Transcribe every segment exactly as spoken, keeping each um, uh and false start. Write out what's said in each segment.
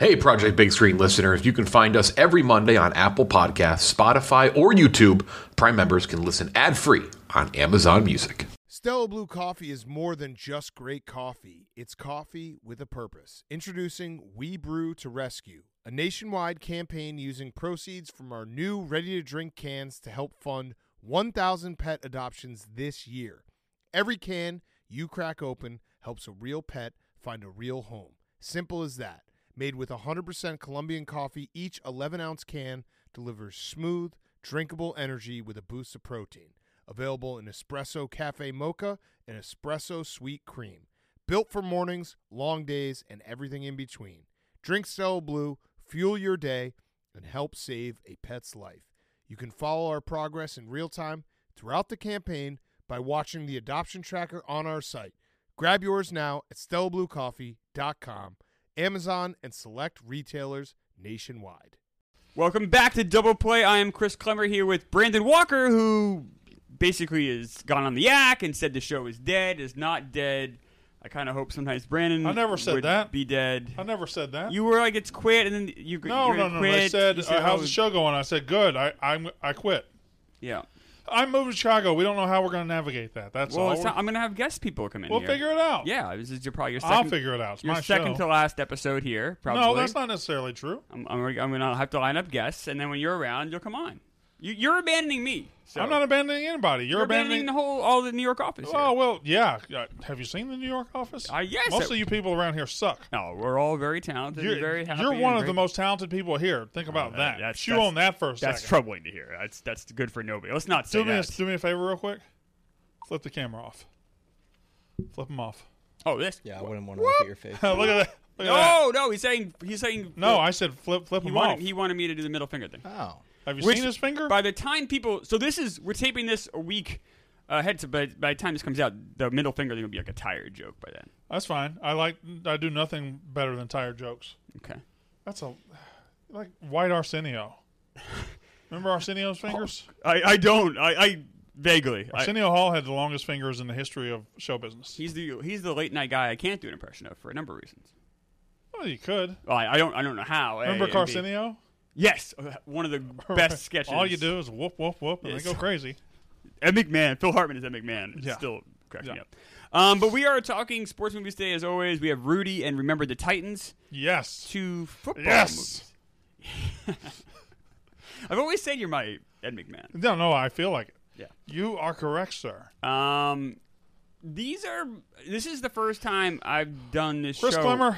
Hey, Project Big Screen listeners, you can find us every Monday on Apple Podcasts, Spotify, or YouTube. Prime members can listen ad-free on Amazon Music. Stella Blue Coffee is more than just great coffee. It's coffee with a purpose. Introducing We Brew to Rescue, a nationwide campaign using proceeds from our new ready-to-drink cans to help fund one thousand pet adoptions this year. Every can you crack open helps a real pet find a real home. Simple as that. Made with one hundred percent Colombian coffee, each eleven-ounce can delivers smooth, drinkable energy with a boost of protein. Available in Espresso Cafe Mocha and Espresso Sweet Cream. Built for mornings, long days, and everything in between. Drink Stella Blue, fuel your day, and help save a pet's life. You can follow our progress in real time throughout the campaign by watching the adoption tracker on our site. Grab yours now at stella blue coffee dot com. Amazon, and select retailers nationwide. Welcome back to Double Play. I am Chris Clemmer here with Brandon Walker, who basically has gone on the yak and said the show is dead, is not dead. I kind of hope sometimes Brandon I never said would that. be dead. I never said that. You were like, it's quit, and then you no, you're no, no, quit. no. I said, said uh, how's oh, the show going? I said, good. I I'm, I quit. Yeah. I'm moving to Chicago. We don't know how we're going to navigate that. That's well, all. It's not, I'm going to have guest people come in We'll here. figure it out. Yeah, this is your, probably your second. I'll figure it out. It's your my second show. to last episode here, probably. No, that's not necessarily true. I'm, I'm, I'm going to have to line up guests, and then when you're around, you'll come on. You, you're abandoning me. So. I'm not abandoning anybody. You're, You're abandoning, abandoning the whole, all the New York office. Oh, here. well, yeah. Uh, Have you seen the New York office? Uh, yes. Most I- of you people around here suck. No, we're all very talented You're, and very happy. you're one and of very- the most talented people here. Think about Oh, that. that's- Chew that's- on that for a That's second. troubling to hear. That's that's good for nobody. Let's not say Do me, a, that. do me a favor real quick. Flip the camera off. Flip them off. Oh, this. Yeah, I wouldn't want to look at your face. Look at that. Look at No, no. He's saying he's saying. that. No, I said flip flip he them wanted off. he wanted me to do the middle finger thing. Oh. Have you Which, seen his finger? By the time people, so this is we're taping this a week ahead. So by, by the time this comes out, the middle finger thing will be like a tired joke by then. That's fine. I like. I do nothing better than tired jokes. Okay. That's a like white Arsenio. Remember Arsenio's fingers? I, I don't. I, I vaguely. I, Arsenio Hall had the longest fingers in the history of show business. he's the he's the late night guy I can't do an impression of for a number of reasons. Well, you could. Well, I, I don't I don't know how. Remember A, and B. Carcinio? Yes, uh, one of the best sketches. All you do is whoop, whoop, whoop, and Yes. they go crazy. Ed McMahon. Phil Hartman is Ed McMahon. It Yeah. still cracks me Yeah. up. Um, but we are talking sports movies today, as always. We have Rudy and Remember the Titans, Yes. two football Yes. movies. I've always said you're my Ed McMahon. No, no, I feel like it. Yeah. You are correct, sir. Um, these are. This is the first time I've done this Chris show. Clemmer,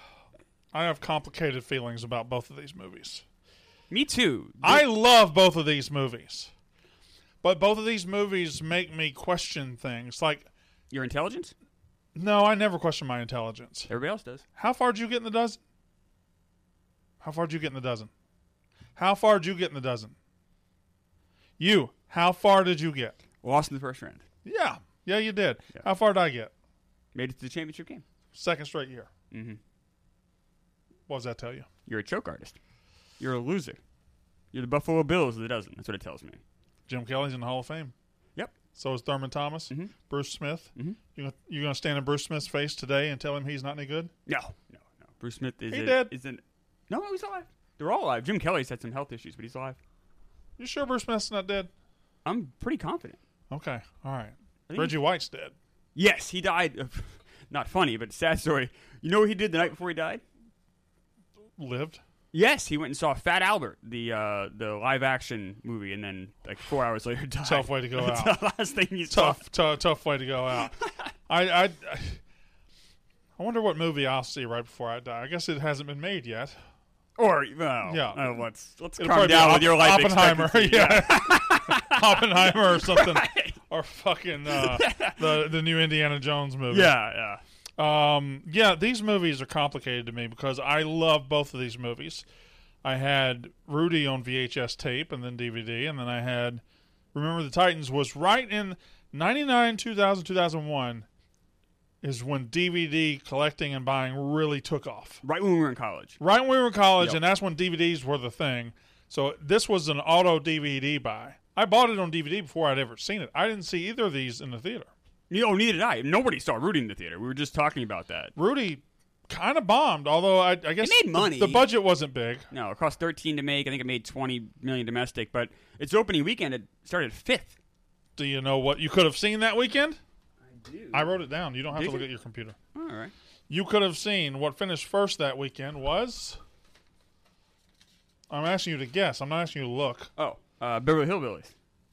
I have complicated feelings about both of these movies. Me too. I love both of these movies. But both of these movies make me question things. Like, Your intelligence? no, I never question my intelligence. Everybody else does. How far did you get in the dozen? How far did you get in the dozen? How far did you get in the dozen? You, how far did you get? Lost in the first round. Yeah. Yeah, you did. Yeah. How far did I get? Made it to the championship game. Second straight year. Mm-hmm. What does that tell you? You're a choke artist. You're a loser. You're the Buffalo Bills of the dozen. That's what it tells me. Jim Kelly's in the Hall of Fame. Yep. So is Thurman Thomas. Mhm. Bruce Smith. Mhm. You gonna, you going to stand in Bruce Smith's face today and tell him he's not any good? No, no, no. Bruce Smith is He a, dead. is an no, no, he's alive. They're all alive. Jim Kelly's had some health issues, but he's alive. You sure Bruce Smith's not dead? I'm pretty confident. Okay. All right. I think Reggie White's dead. Yes, he died. Of, not funny, but sad story. You know what he did the night before he died? Lived. Yes, he went and saw Fat Albert, the uh, the live action movie, and then like four hours later died. Tough way to go That's out. the last thing he saw. Tough, tough, tough way to go out. I, I, I wonder what movie I'll see right before I die. I guess it hasn't been made yet. Or well, Yeah. uh, let's let's It'll calm probably be down Op- with your life Oppenheimer, expectancy. yeah. Oppenheimer or something, Right. or fucking uh, the the new Indiana Jones movie. yeah, yeah. Um, yeah, these movies are complicated to me because I love both of these movies. I had Rudy on V H S tape and then D V D, and then I had Remember the Titans was right in ninety-nine, two thousand, two thousand one is when D V D collecting and buying really took off. Right when we were in college. Right when we were in college, Yep. and that's when D V Ds were the thing. So this was an auto D V D buy. I bought it on D V D before I'd ever seen it. I didn't see either of these in the theater. You know, neither did I. Nobody saw Rudy in the theater. We were just talking about that. Rudy kind of bombed. Although I, I guess It made money. The, the budget wasn't big. No, it cost thirteen to make. I think it made twenty million domestic. But its opening weekend, it started fifth. Do you know what you could have seen that weekend? I do. I wrote it down. You don't have Did to look you? at your computer. All right. You could have seen what finished first that weekend was. I'm asking you to guess. I'm not asking you to look. Oh, uh, Beverly Hillbillies.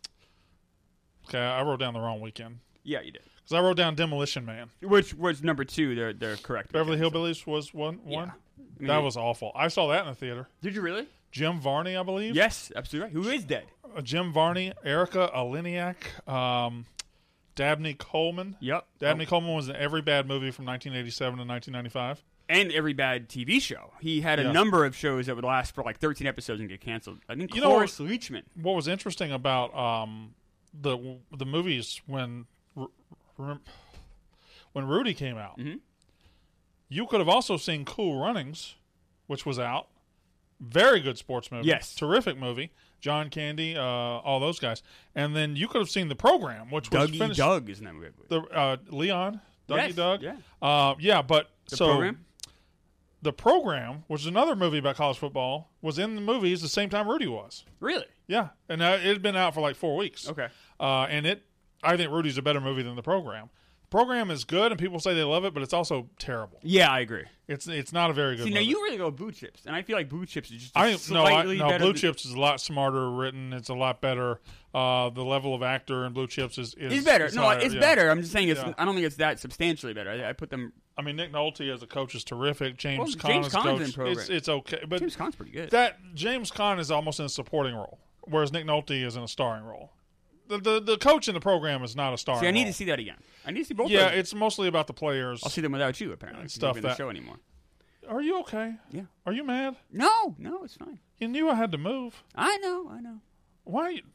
Okay, I wrote down the wrong weekend Yeah, you did. because I wrote down Demolition Man. Which was number two. They're they're correct. Beverly weekend, so- Hillbillies was one. One. Yeah. I mean, That was awful. I saw that in the theater. Did you really? Jim Varney, I believe. Yes, absolutely right. Who is dead? Uh, Jim Varney, Erica Aliniak, um, Dabney Coleman. Yep. Dabney Coleman was in every bad movie from nineteen eighty-seven to nineteen ninety-five. And every bad T V show. He had a Yeah. number of shows that would last for like thirteen episodes and get canceled. I think You know Cloris Leachman. What was interesting about um, the the movies when when Rudy came out, Mhm. you could have also seen Cool Runnings, which was out. Very good sports movie. Yes. Terrific movie. John Candy, uh, all those guys. And then you could have seen The Program, which was Dougie finished. Doug is in that movie. The, uh, Leon, Dougie Yes, Doug. yeah. Uh, yeah, but The so Program? The Program, which is another movie about college football, was in the movies the same time Rudy was. Really? Yeah, and uh, it had been out for like four weeks. Okay. Uh, and it, I think Rudy's a better movie than The Program. The Program is good, and people say they love it, but it's also terrible. Yeah, I agree. It's it's not a very good See, movie. now you really go Blue Chips, and I feel like Blue Chips is just a I no, I, slightly no. better Blue than- Chips is a lot smarter written. It's a lot better. Uh, the level of actor in Blue Chips is is It's better. is No, higher, it's yeah. better. I'm just saying it's. Yeah. I don't think it's that substantially better. I, I put them. I mean, Nick Nolte as a coach is terrific. James Well, Caan James as Caan's coach, in Program. it's it's okay, but James Caan's pretty good. that James Caan is almost in a supporting role, whereas Nick Nolte is in a starring role. The the, the coach in the program is not a starring. See, I need role. to see that again. I need to see both. Yeah, of them. it's mostly about the players. I'll see them without you. Apparently, And You're stuff not in the that- show anymore. Are you okay? Yeah. Are you mad? No, no, it's fine. You knew I had to move. I know, I know. Why? You,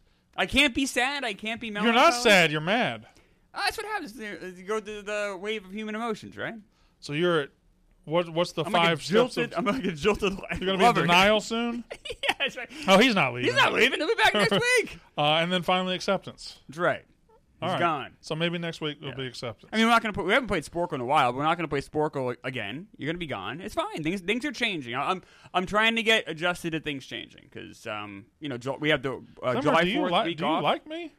I can't be sad. I can't be you're melancholy. not sad. You're mad. Oh, that's what happens. You go through the wave of human emotions, right? So you're at what? What's the I'm five like a steps jilted. of? I'm like a jilted. You're gonna be in denial soon. Yeah, that's right. Oh, he's not leaving. He's not leaving. He'll be back next week. Uh, and then finally acceptance. That's right. All He's right. gone. So maybe next week will Yeah. be acceptance. I mean, we're not gonna put. We haven't played Sporkle in a while. But we're not gonna play Sporkle again. You're gonna be gone. It's fine. Things things are changing. I'm I'm trying to get adjusted to things changing because um you know Ju- we have the uh, Summer, July do you, fourth li- week do you off. like me?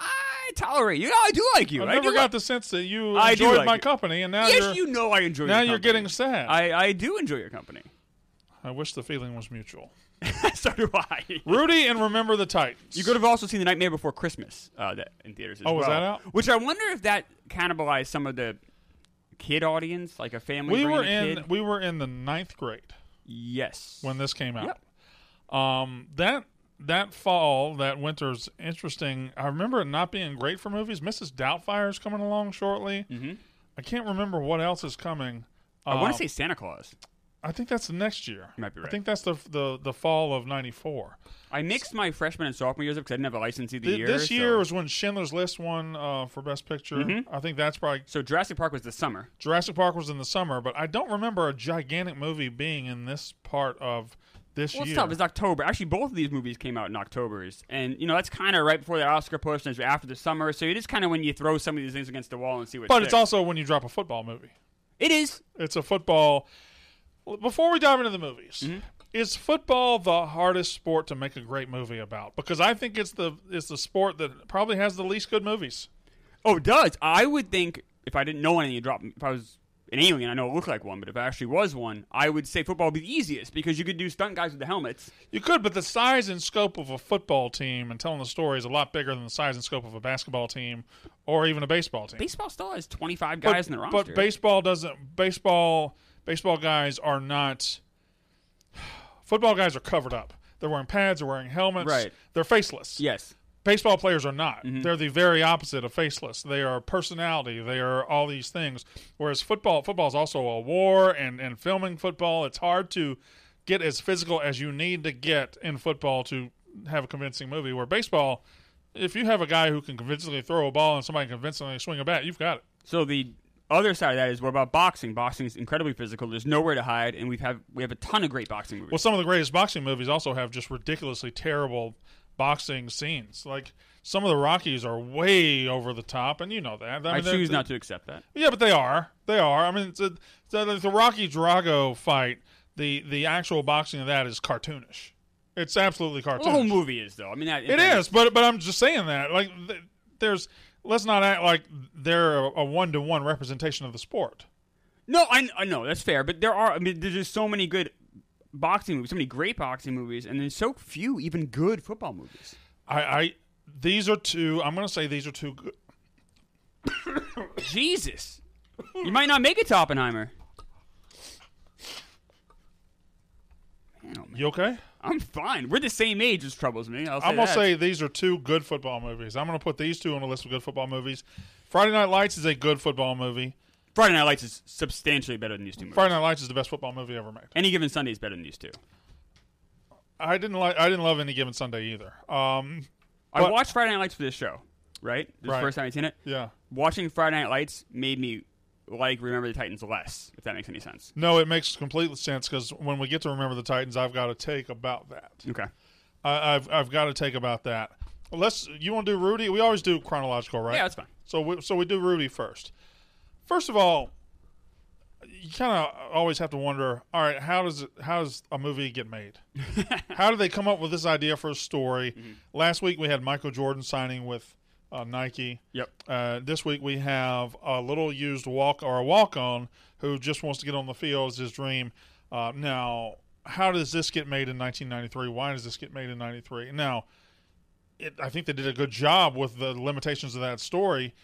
I tolerate you. I do like you. I I never do got like- the sense that you I do enjoyed like my you. company, and now Yes, you're you know I enjoy. now your you're company. getting sad. I I do enjoy your company. I wish the feeling was mutual. So do I. Rudy and Remember the Titans. You could have also seen The Nightmare Before Christmas uh, that in theaters as Oh, well. was that out? Which I wonder if that cannibalized some of the kid audience, like a family. we were bringing a in kid. we were in the ninth grade Yes. when this came out. Yep. Um, that that fall, that winter's interesting. I remember it not being great for movies. Missus Doubtfire's coming along shortly. Mm-hmm. I can't remember what else is coming. I want Um, to say Santa Claus. I think that's the next year. You might be right. I think that's the the, the fall of ninety-four. I mixed my freshman and sophomore years up because I didn't have a license either Th- year. this so- year was when Schindler's List won uh, for Best Picture. Mhm. I think that's probably So Jurassic Park was the summer. Jurassic Park was in the summer, but I don't remember a gigantic movie being in this part of this Well, it's year. tough. It's October. Actually, both of these movies came out in October's, and you know that's kind of right before the Oscar push, and it's after the summer. So it is kind of when you throw some of these things against the wall and see what. but sticks. it's also when you drop a football movie. It is. It's a football. Before we dive into the movies, Mm-hmm. is football the hardest sport to make a great movie about? Because I think it's the it's the sport that probably has the least good movies. Oh, it does. I would think if I didn't know anything, you drop. If I was an alien, I know it looked like one, but if I actually was one, I would say football would be the easiest because you could do stunt guys with the helmets. You could, but the size and scope of a football team and telling the story is a lot bigger than the size and scope of a basketball team or even a baseball team. Baseball still has twenty-five but, guys in the roster. But baseball doesn't. Baseball baseball guys are not. Football guys are covered up. They're wearing pads. They're wearing helmets. Right. They're faceless. yes. Baseball players are not. Mm-hmm. They're the very opposite of faceless. They are personality. They are all these things. Whereas football, football is also a war, and, and filming football, it's hard to get as physical as you need to get in football to have a convincing movie. Where baseball, if you have a guy who can convincingly throw a ball and somebody can convincingly swing a bat, you've got it. So the other side of that is what about boxing? Boxing is incredibly physical. There's nowhere to hide, and we've have we have a ton of great boxing movies. Well, some of the greatest boxing movies also have just ridiculously terrible boxing scenes. Like, some of the Rockies are way over the top, and you know that. I, mean, I choose they're- not to accept that. Yeah, but they are. They are. I mean, it's a, it's a, the Rocky Drago fight, the, the actual boxing of that is cartoonish. It's absolutely cartoonish. Well, the whole movie is, though. I mean, that, It is, but but I'm just saying that. Like, th- there's let's not act like they're a one to one representation of the sport. No, I, I know that's fair, but there are. I mean, there's just so many good boxing movies, so many great boxing movies, and there's so few even good football movies. I, I these are two. I'm going to say these are two good. Jesus, you might not make it to Oppenheimer. Man, oh man. You okay? I'm fine. We're the same age, which troubles me. I'll say I'm going to that. say these are two good football movies. I'm going to put these two on a list of good football movies. Friday Night Lights is a good football movie. Friday Night Lights is substantially better than these two movies. Friday Night Lights is the best football movie ever made. Any Given Sunday is better than these two. I didn't like. I didn't love Any Given Sunday either. Um, I But- watched Friday Night Lights for this show, right? This is Right. the first time I've seen it. yeah. Watching Friday Night Lights made me like Remember the Titans less, if that makes any sense. No, it makes complete sense because when we get to Remember the Titans, I've got to take about that. Okay. I, I've I've got to take about that. Well, let's. You want to do Rudy? We always do chronological, right? Yeah, that's fine. So we, so we do Rudy first. First of all, you kind of always have to wonder. All right, how does it, how does a movie get made? How do they come up with this idea for a story? Mm-hmm. Last week we had Michael Jordan signing with uh, Nike. Yep. Uh, this week we have a little used walk or a walk on who just wants to get on the field as his dream. Uh, now, how does this get made in nineteen ninety-three? Why does this get made in ninety-three? Now, it, I think they did a good job with the limitations of that story,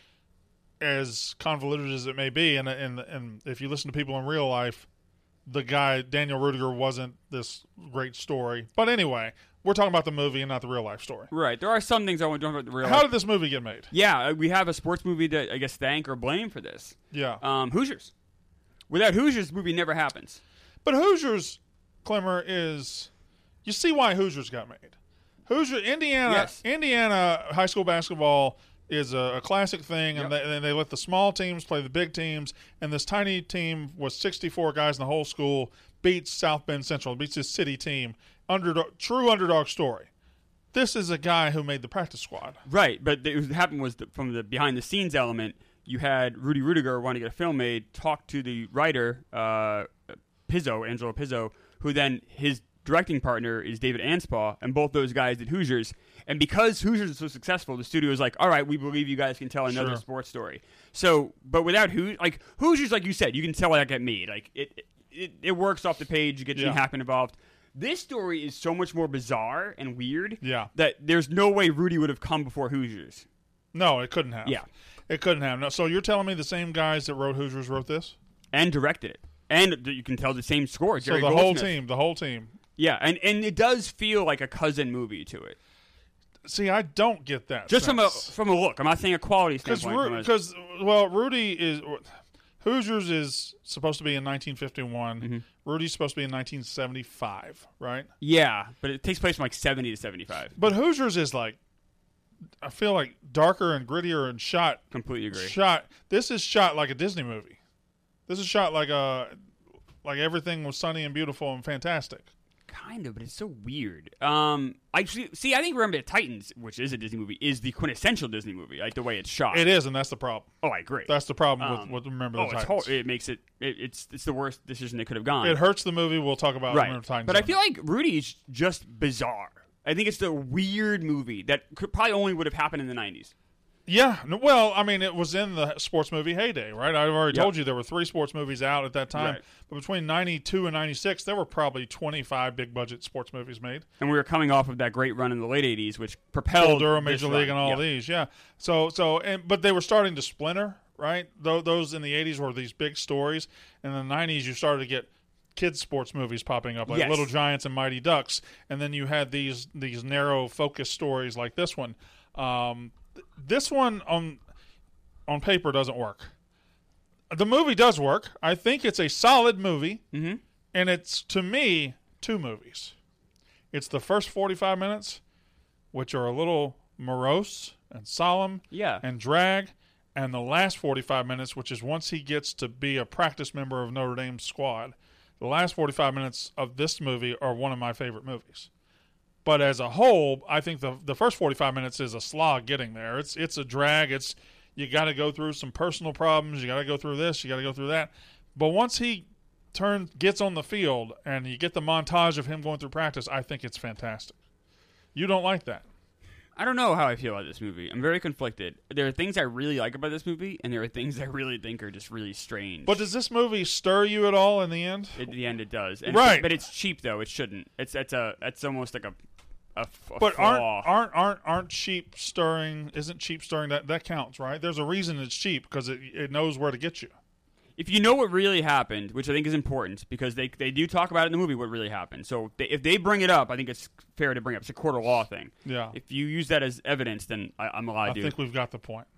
as convoluted as it may be. And and and if you listen to people in real life, the guy Daniel Rudiger wasn't this great story. But anyway, we're talking about the movie and not the real life story. Right. There are some things I want to talk about the real How life. did this movie get made? Yeah, uh, we have a sports movie that I guess thank or blame for this. Yeah, Um, Hoosiers. Without Hoosiers, the movie never happens. but Hoosiers, Clemmer, is you see why Hoosiers got made. Hoosier Indiana Yes. Indiana high school basketball is a, a classic thing, and, Yep. they, and they let the small teams play the big teams, and this tiny team with sixty-four guys in the whole school beats South Bend Central, beats this city team. Underdog, true underdog story. This is a guy who made the practice squad. Right, but the, what happened was that from the behind-the-scenes element, you had Rudy Rudiger wanting to get a film made, talk to the writer, uh, Pizzo, Angelo Pizzo, who then his directing partner is David Anspaugh, and both those guys did Hoosiers. And because Hoosiers is so successful, the studio was like, all right, we believe you guys can tell another Sure. sports story. So, but without Hoosiers, like Hoosiers, like you said, you can tell that get made. Like it, it, it works off the page. You get Gene Yeah. Hackman involved. This story is so much more bizarre and weird Yeah. that there's no way Rudy would have come before Hoosiers. No, it couldn't have. Yeah. It couldn't have. No, so you're telling me the same guys that wrote Hoosiers wrote this? And directed it. And you can tell the same score. So Jerry the whole Goldsmith. team, the whole team. Yeah, and, and it does feel like a cousin movie to it. See, I don't get that. Just from a sense. from a look. I'm not saying a quality standpoint. from a- Because, well, Rudy is Hoosiers is supposed to be in nineteen fifty-one. Mm-hmm. Rudy's supposed to be in nineteen seventy-five, right? yeah, but it takes place from like seventy to seventy-five. But Hoosiers is like, I feel like darker and grittier and shot. Completely agree. Shot. This is shot like a Disney movie. This is shot like a, like everything was sunny and beautiful and fantastic. Kind of, but it's so weird. Um, I see. see I think Remember the Titans, which is a Disney movie, is the quintessential Disney movie, like the way it's shot. It is, and that's the problem. Oh, I agree. That's the problem Um, with, with Remember oh, the it's Titans. hor- it makes it, it. It's it's the worst decision they could have gone. It hurts the movie. We'll talk about right. Remember the Titans. But I in a feel like Rudy is just bizarre. I think it's the weird movie that could, probably only would have happened in the nineties. Yeah, no, well, I mean, it was in the sports movie heyday, right? I've already Yep. told you there were three sports movies out at that time. Right. But between ninety-two and ninety-six, there were probably twenty-five big-budget sports movies made. And we were coming off of that great run in the late eighties, which Full propelled Durham, this Major run. League, and all Yep. these, yeah. So, so, and but they were starting to splinter, right? Tho- Those in the eighties were these big stories. In the nineties, you started to get kids' sports movies popping up, like Yes. Little Giants and Mighty Ducks, and then you had these these narrow focus stories like this one. Um, th- this one on on paper doesn't work. The movie does work. I think it's a solid movie, Mm-hmm. and it's, to me, two movies. It's the first forty-five minutes, which are a little morose and solemn Yeah. and drag, and the last forty-five minutes, which is once he gets to be a practice member of Notre Dame's squad. The last forty-five minutes of this movie are one of my favorite movies. But as a whole, I think the the first forty-five minutes is a slog getting there. It's it's a drag. It's you got to go through some personal problems. You got to go through this. You got to go through that. But once he turns gets on the field and you get the montage of him going through practice, I think it's fantastic. You don't like that? I don't know how I feel about this movie. I'm very conflicted. There are things I really like about this movie, and there are things I really think are just really strange. But does this movie stir you at all in the end? At the end, it does. And Right. But it's cheap, though. It shouldn't. It's it's a it's almost like a a, a But flaw. aren't aren't aren't aren't cheap stirring? Isn't cheap stirring that that counts, right? There's a reason it's cheap because it it knows where to get you. If you know what really happened, which I think is important, because they they do talk about it in the movie what really happened. So if they, if they bring it up, I think it's fair to bring up. It's a court of law thing. Yeah. If you use that as evidence, then I, I'm allowed I to. think we've got the point.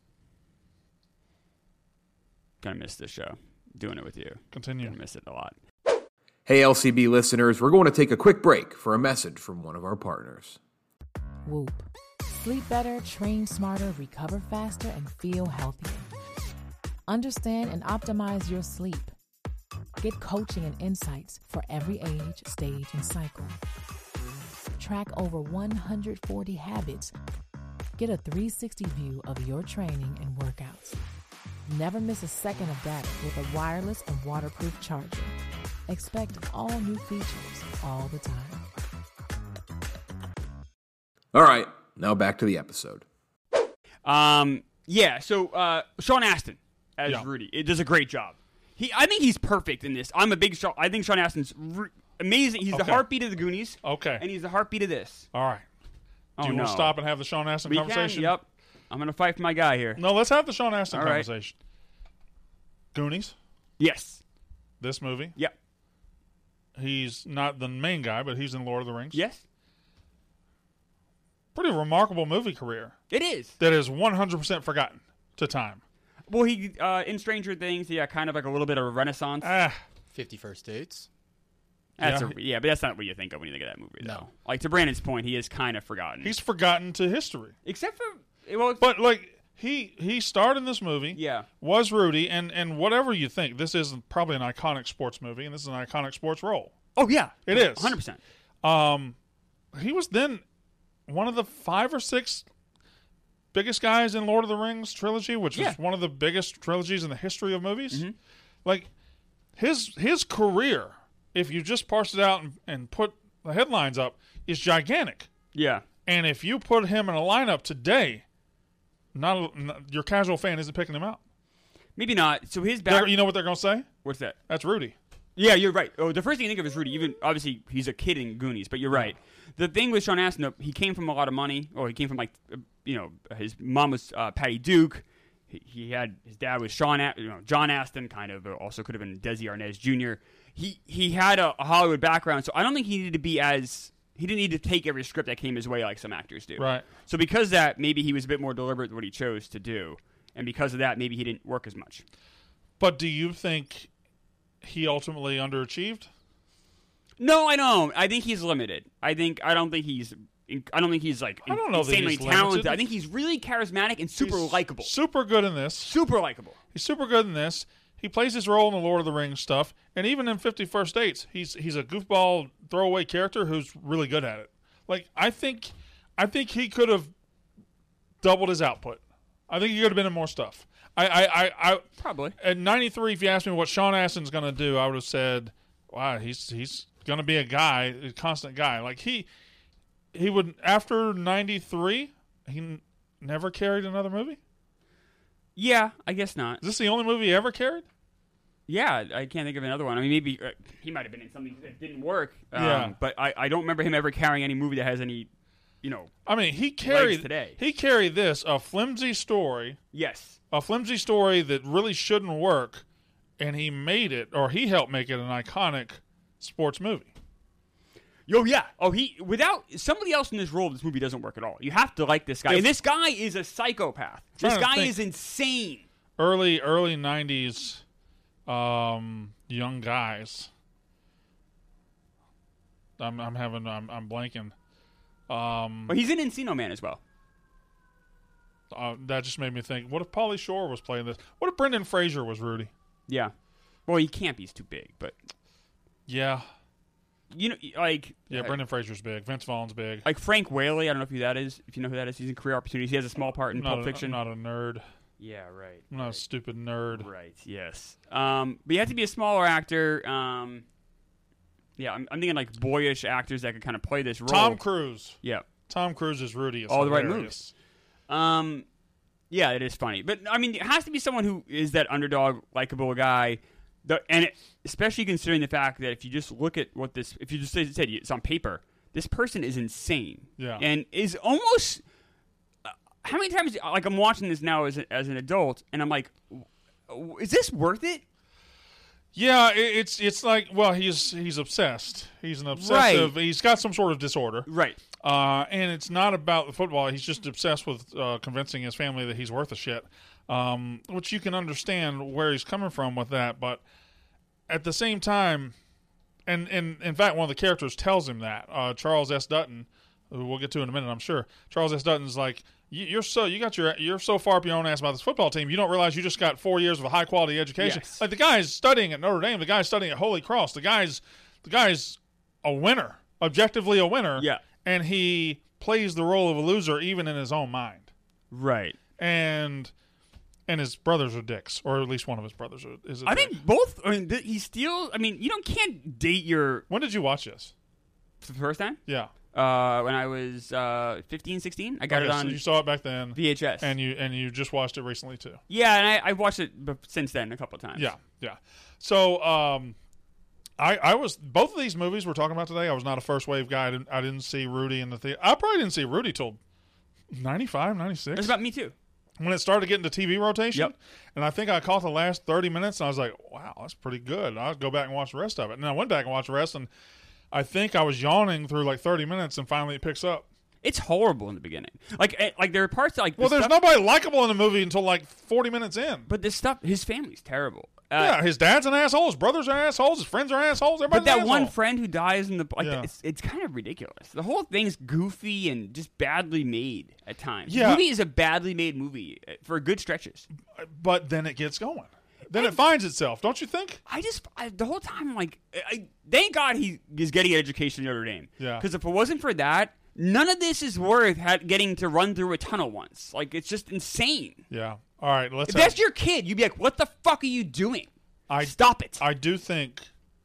Gonna miss this show. Doing it with you. Continue. Gonna miss it a lot. Hey, L C B listeners, we're going to take a quick break for a message from one of our partners. Whoop. Sleep better, train smarter, recover faster, and feel healthier. Understand and optimize your sleep. Get coaching and insights for every age, stage, and cycle. Track over one hundred forty habits. Get a three sixty view of your training and workouts. Never miss a second of data with a wireless and waterproof charger. Expect all new features all the time. All right, now back to the episode. Um. Yeah. So uh, Sean Astin as Yeah. Rudy, it does a great job. He, I think he's perfect in this. I'm a big Sean. I think Sean Astin's re- amazing. He's the Okay. heartbeat of the Goonies. Okay. And he's the heartbeat of this. All right. Oh, Do you no. want to stop and have the Sean Astin We conversation? can. Yep. I'm gonna fight for my guy here. No, let's have the Sean Astin All right. conversation. Goonies, Yes. this movie. Yep. He's not the main guy, but he's in Lord of the Rings. Yes. Pretty remarkable movie career It is. that is one hundred percent forgotten to time. Well, he uh, in Stranger Things, yeah, kind of like a little bit of a renaissance. Ah, Fifty First Dates. That's yeah. a, yeah, but that's not what you think of when you think of that movie. No. Though. Like to Brandon's point, he is kind of forgotten. he's forgotten to history. except for well, But like he he starred in this movie. yeah, Was Rudy, and and whatever you think, this is probably an iconic sports movie, and this is an iconic sports role. oh yeah, It is. one hundred percent. Um, he was then one of the five or six biggest guys in Lord of the Rings trilogy, which Yeah. was one of the biggest trilogies in the history of movies. Mhm. Like his his career, if you just parse it out and, and put the headlines up, is gigantic. Yeah, And if you put him in a lineup today, not, not your casual fan isn't picking him out. maybe not. So his back. They're- you know what they're going to say? What's that? That's Rudy. Yeah, you're right. Oh, the first thing you think of is Rudy. Even obviously, he's a kid in Goonies, but you're right. The thing with Sean Astin, though, he came from a lot of money, or he came from like, uh, you know, his mom was uh, Patty Duke. He, he had his dad was Sean, A- you know, John Astin, kind of. But also could have been Desi Arnaz Junior He he had a, a Hollywood background, so I don't think he needed to be as he didn't need to take every script that came his way like some actors do. Right. So because of that, maybe he was a bit more deliberate with what he chose to do, and because of that, maybe he didn't work as much. But do you think he ultimately underachieved? No, I don't. I think he's limited. I think I don't think he's. I don't think he's like I don't know that insanely he's talented. limited. I think he's really charismatic and super He's likable. Super good in this. Super likable. He's super good in this. He plays his role in the Lord of the Rings stuff, and even in fifty First Dates, he's he's a goofball throwaway character who's really good at it. Like I think, I think he could have doubled his output. I think he could have been in more stuff. I I I, I Probably. at ninety-three, if you asked me what Sean Astin's going to do, I would have said, "Wow, he's he's going to be a guy, a constant guy." Like he he would after ninety-three, he n- never carried another movie. Yeah, I guess not. Is this the only movie he ever carried? Yeah, I can't think of another one. I mean, maybe uh, he might have been in something that didn't work. Um, Yeah. But I, I don't remember him ever carrying any movie that has any, you know. I mean, he carried today. he carried this a flimsy story, Yes. a flimsy story that really shouldn't work, and he made it, or he helped make it an iconic sports movie. Yo, yeah. Oh, he without somebody else in this role, this movie doesn't work at all. You have to like this guy. If- and this guy is a psychopath. This Trying to guy think. is insane. Early early nineties, um, young guys. I'm I'm having I'm I'm blanking. Um, But he's in Encino Man as well. uh, that just made me think. What if Pauly Shore was playing this? What if Brendan Fraser was Rudy? Yeah. Well, he can't be. He's too big. But Yeah. you know, like Yeah, uh, Brendan Fraser's big. Vince Vaughn's big. like Frank Whaley. I don't know if who that is. If you know who that is, he's in Career Opportunities. He has a small part in I'm not Pulp a, Fiction. I'm not a nerd. Yeah, right. I'm not a right. stupid nerd. Right. Yes. Um, but you have to be a smaller actor. Um, yeah, I'm, I'm thinking like boyish actors that could kind of play this role. Tom Cruise. Yeah. Tom Cruise is Rudy. It's All the right hilarious. moves. Um, yeah, it is funny, but I mean, it has to be someone who is that underdog, likable guy. The, and it, especially considering the fact that if you just look at what this, if you just said it's on paper, this person is insane. Yeah. And is almost. Uh, how many times? Like I'm watching this now as a, as an adult, and I'm like, is this worth it? Yeah, it, it's it's like well, he's he's obsessed. He's an obsessive. Right. He's got some sort of disorder. Right. Uh, and it's not about the football. He's just obsessed with uh, convincing his family that he's worth a shit, um, which you can understand where he's coming from with that. But at the same time, and, and in fact, one of the characters tells him that. Uh, Charles S. Dutton, who we'll get to in a minute, I'm sure. Charles S. Dutton's like, you're so you got your you're so far up your own ass about this football team. You don't realize you just got four years of a high quality education. Yes. Like the guy's studying at Notre Dame. The guy's studying at Holy Cross. The guy's the guy's a winner, objectively a winner. Yeah. And he plays the role of a loser even in his own mind. Right. And and his brothers are dicks, or at least one of his brothers are, is a I dick. think both. I mean, th- he steals. I mean, you don't can't date your When did you watch this? for the first time. Yeah. Uh, when I was uh, fifteen, sixteen, I got Okay, it on so you saw it back then, V H S. and you and you just watched it recently too. yeah, and I, I've watched it b- since then a couple of times. Yeah, yeah. So um, I I was both of these movies we're talking about today. I was not a first wave guy. I didn't, I didn't see Rudy in the theater. I probably didn't see Rudy till ninety-five, ninety-six. It's about me too. When it started getting to T V rotation. Yep. And I think I caught the last thirty minutes, and I was like, wow, that's pretty good. I'll go back and watch the rest of it. And I went back and watched the rest, and I think I was yawning through like thirty minutes, and finally it picks up. It's horrible in the beginning. Like, eh, like there are parts that, like. Well, the there's stuff, nobody likable in the movie until like forty minutes in. But this stuff, his family's terrible. Uh, yeah, his dad's an asshole, his brothers are assholes, his friends are assholes, everybody's But that an one asshole. friend who dies in the like, Yeah. it's, it's kind of ridiculous. The whole thing's goofy and just badly made at times. Yeah. The movie is a badly made movie eh, for good stretches. But then it gets going. Then it finds itself, don't you think? I just I, the whole time I'm like, I, I, thank God he is getting an education at Notre Dame. Yeah. Because if it wasn't for that, none of this is worth had, getting to run through a tunnel once. Like it's just insane. Yeah. All right, let's If have- that's your kid, you'd be like, "What the fuck are you doing? I, Stop it!" I do think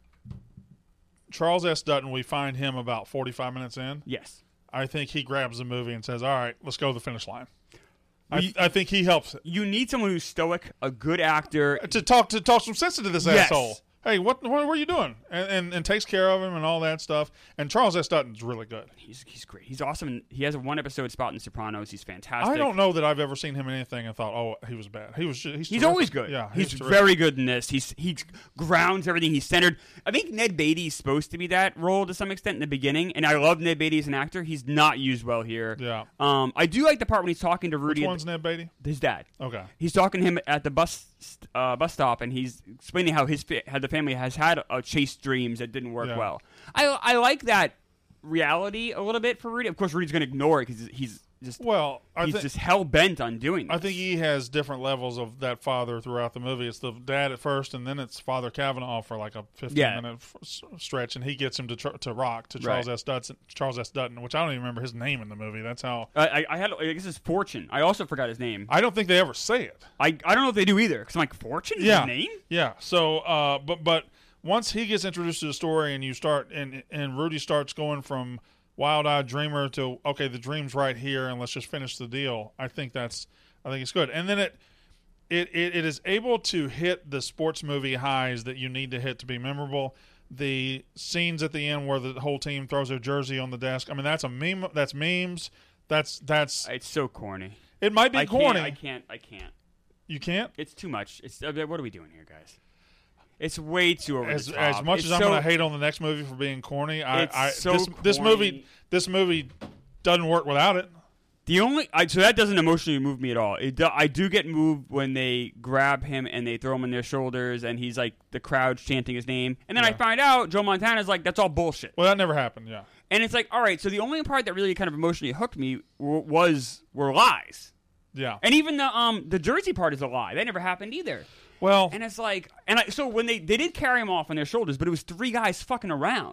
Charles S. Dutton, we find him about forty-five minutes in. yes. I think he grabs the movie and says, all right, let's go to the finish line. I, We- I think he helps it. You need someone who's stoic, a good actor. To talk to talk some sense into this Yes. asshole. Hey, what, what what are you doing? And, and and takes care of him and all that stuff. And Charles S. Dutton's really good. He's he's great. He's awesome. He has a one episode spot in The Sopranos. He's fantastic. I don't know that I've ever seen him in anything and thought, oh, he was bad. He was. He's, He's terrific. always good. Yeah, he's, terrific. very good in this. He's he grounds everything. He's centered. I think Ned Beatty's supposed to be that role to some extent in the beginning, and I love Ned Beatty as an actor. He's not used well here. Yeah. Um, I do like the part when he's talking to Rudy. Which at one's Ned Beatty? the- his dad. Okay. He's talking to him at the bus uh, bus stop, and he's explaining how his fa- how the family has had uh, chased dreams that didn't work Yeah. well. I I like that reality a little bit for Rudy. Of course, Rudy's going to ignore it because he's just Well, I he's think just hell bent on doing. This. I think he has different levels of that father throughout the movie. It's the dad at first, and then it's Father Kavanaugh for like a fifteen Yeah. minute f- s- stretch, and he gets him to tr- to rock to Charles Right. S. Dutton, Charles S. Dutton, which I don't even remember his name in the movie. That's how I, I, I had I guess it's Fortune. I also forgot his name. I don't think they ever say it. I, I don't know if they do either because I'm like Fortune is Yeah, his name. yeah. So, uh, but but once he gets introduced to the story, and you start, and and Rudy starts going from wild-eyed dreamer to okay, the dream's right here, and let's just finish the deal. I think that's, I think it's good, and then it, it, it, it is able to hit the sports movie highs that you need to hit to be memorable. The scenes at the end where the whole team throws their jersey on the desk. I mean, that's a meme. That's memes. That's that's. It's so corny. It might be I corny. Can't, I can't. I can't. You can't. It's too much. It's uh, what are we doing here, guys? It's way too over As, the top. as much It's as I'm so- going to hate on the next movie for being corny, I, It's I so this this corny. movie this movie doesn't work without it. The only I, so that doesn't emotionally move me at all. It do, I do get moved when they grab him and they throw him on their shoulders, and he's like the crowd chanting his name, and then I Yeah. find out Joe Montana's like that's all bullshit. Well, that never happened. Yeah, And it's like, all right, so the only part that really kind of emotionally hooked me w- was were lies, yeah. and even the um the Jersey part is a lie. That never happened either. Well, And it's like, and I, so when they they did carry him off on their shoulders, but it was three guys fucking around.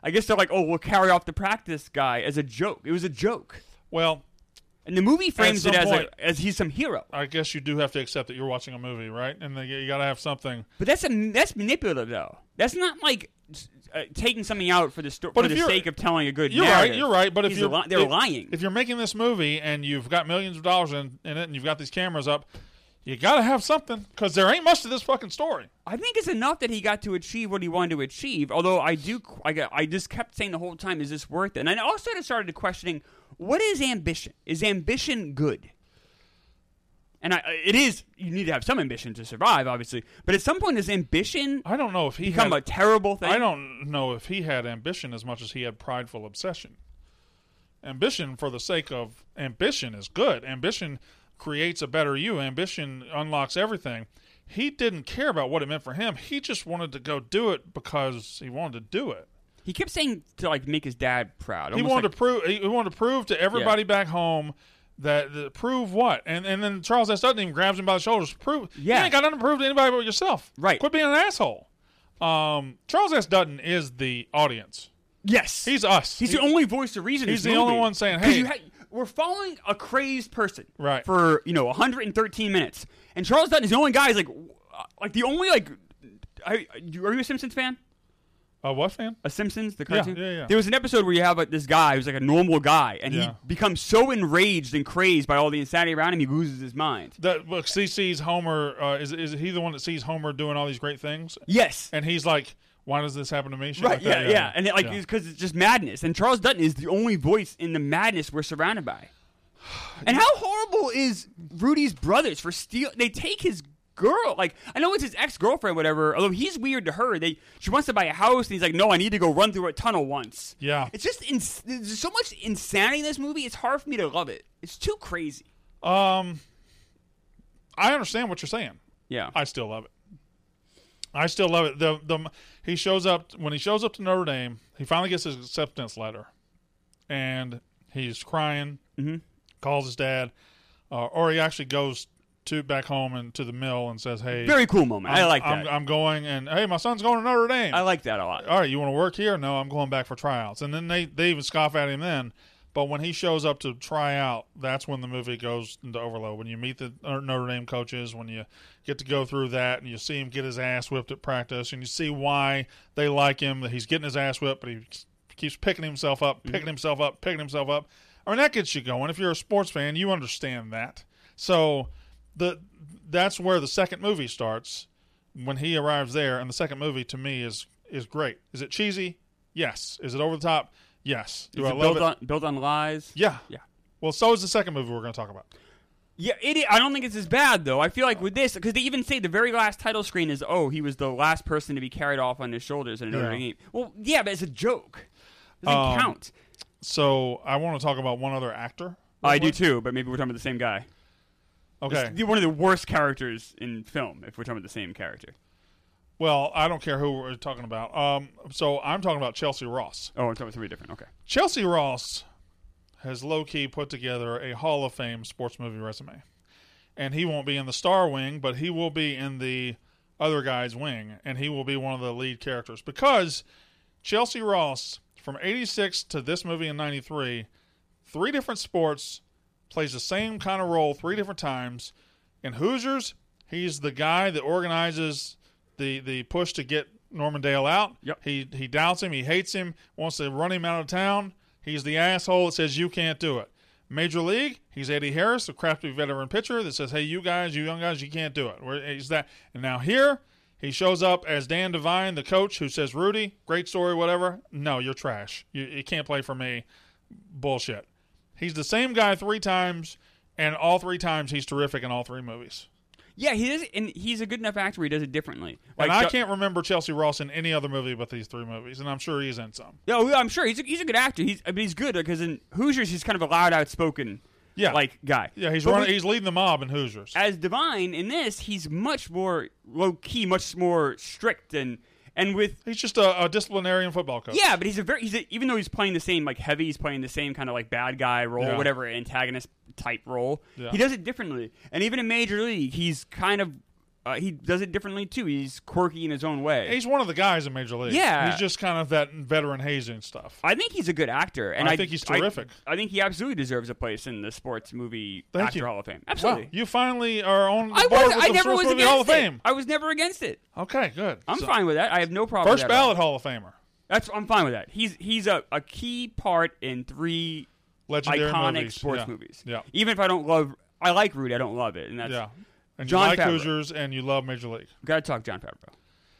I guess they're like, oh, we'll carry off the practice guy as a joke. It was a joke. Well, and the movie frames it as point, a, as he's some hero. I guess you do have to accept that you're watching a movie, right? And the, you got to have something. But that's a, that's manipulative, though. That's not like uh, taking something out for the sto- but for the sake of telling a good you're narrative. right. You're right. But if He's you're li- they're if, lying, if you're making this movie and you've got millions of dollars in, in it and you've got these cameras up, you got to have something because there ain't much to this fucking story. I think it's enough that he got to achieve what he wanted to achieve. Although I do, I, got, I just kept saying the whole time, is this worth it? And I also started questioning, what is ambition? Is ambition good? And I, it is. You need to have some ambition to survive, obviously. But at some point, does ambition I don't know if he become had, a terrible thing? I don't know if he had ambition as much as he had prideful obsession. Ambition for the sake of ambition is good. Ambition creates a better you. Ambition unlocks everything. He didn't care about what it meant for him. He just wanted to go do it because he wanted to do it. He kept saying to like make his dad proud. He wanted like, to prove. He wanted to prove to everybody yeah. back home that, that prove what, and and then Charles S. Dutton even grabs him by the shoulders. Prove. Yeah. You ain't got nothing to prove to anybody but yourself. Right. Quit being an asshole. Um, Charles S. Dutton is the audience. Yes. He's us. He's he, the only voice of reason. He's in the this only movie. one saying, "Hey." You had, we're following a crazed person, right. for you know one hundred thirteen minutes, and Charles Dutton is the only guy. Who's like, like the only like, I, are you a Simpsons fan? A what fan? A Simpsons, the cartoon. Yeah, yeah, yeah. There was an episode where you have like, this guy who's like a normal guy, and yeah. he becomes so enraged and crazed by all the insanity around him, he loses his mind. That look, he sees Homer. Uh, is is he the one that sees Homer doing all these great things? Yes. And he's like, "Why does this happen to me?" Shit Right. like Yeah, that. yeah, yeah. And it, like, yeah. because it's, it's just madness. And Charles Dutton is the only voice in the madness we're surrounded by. And how horrible is Rudy's brothers for steal? They take his girl. Like, I know it's his ex-girlfriend, whatever. Although he's weird to her. They she wants to buy a house, and he's like, "No, I need to go run through a tunnel once." Yeah. It's just ins- there's so much insanity in this movie. It's hard for me to love it. It's too crazy. Um, I understand what you're saying. Yeah. I still love it. I still love it. The the he shows up when he shows up to Notre Dame. He finally gets his acceptance letter, and he's crying. Mm-hmm. Calls his dad, uh, or he actually goes to back home and to the mill and says, "Hey, very cool moment. I'm, I like I'm, that. I'm going, and hey, my son's going to Notre Dame. I like that a lot. All right, you want to work here? No, I'm going back for tryouts." And then they they even scoff at him then. But when he shows up to try out, that's when the movie goes into overload. When you meet the Notre Dame coaches, when you get to go through that, and you see him get his ass whipped at practice, and you see why they like him, that he's getting his ass whipped, but he keeps picking himself up, picking mm-hmm. himself up, picking himself up. I mean, that gets you going. If you're a sports fan, you understand that. So the that's where the second movie starts, when he arrives there, and the second movie, to me, is is great. Is it cheesy? Yes. Is it over the top? Yes. Do is I it love built it? on built on lies? Yeah. Yeah. Well, so is the second movie we're going to talk about. Yeah, it, I don't think it's as bad, though. I feel like with this, because they even say the very last title screen is, oh, he was the last person to be carried off on his shoulders in a Notre Dame game. Well, yeah, but it's a joke. It doesn't Um, count. So I want to talk about one other actor. I do, too, but maybe we're talking about the same guy. Okay. It's one of the worst characters in film, if we're talking about the same character. Well, I don't care who we're talking about. Um, so I'm talking about Chelsea Ross. Oh, I'm talking about somebody different. Okay. Chelsea Ross has low-key put together a Hall of Fame sports movie resume. And he won't be in the star wing, but he will be in the other guy's wing, and he will be one of the lead characters. Because Chelsea Ross, from eighty-six to this movie in ninety-three, three different sports, plays the same kind of role three different times. In Hoosiers, he's the guy that organizes the, the push to get Norman Dale out. Yep. He he doubts him. He hates him, wants to run him out of town. He's the asshole that says, you can't do it. Major League, he's Eddie Harris, a crafty veteran pitcher that says, hey, you guys, you young guys, you can't do it. He's that. And now here, he shows up as Dan Devine, the coach, who says, Rudy, great story, whatever. No, you're trash. You, you can't play for me. Bullshit. He's the same guy three times, and all three times he's terrific in all three movies. Yeah, he does, and he's a good enough actor where he does it differently. Like, and I the, can't remember Chelsea Ross in any other movie but these three movies, and I'm sure he's in some. Yeah, I'm sure he's a, he's a good actor. He's I mean, he's good because in Hoosiers he's kind of a loud, outspoken, yeah. like guy. Yeah, he's but running. with, He's leading the mob in Hoosiers. As Divine in this, he's much more low key, much more strict, and and with he's just a, a disciplinarian football coach. Yeah, but he's a very he's a, even though he's playing the same like heavy, he's playing the same kind of like bad guy role, yeah. whatever antagonist type role. Yeah. He does it differently, and even in Major League, he's kind of uh, he does it differently too. He's quirky in his own way. He's one of the guys in Major League. Yeah. He's just kind of that veteran hazing stuff. I think he's a good actor, and I I, think he's terrific. I, I think he absolutely deserves a place in the sports movie Thank actor you. Hall of Fame. Absolutely. Wow, you finally are on the I, board was, with I the never Sports was Movie against Hall of it. Fame. I was never against it. Okay, good. I'm So, fine with that. I have no problem. First with that at all. ballot Hall of Famer. That's I'm fine with that. He's he's a, a key part in three Legendary iconic movies. sports yeah. movies. Yeah. Even if I don't love, I like Rudy. I don't love it, and that's Yeah. And John you like Favreau. Hoosiers and you love Major League. Gotta talk John Favreau.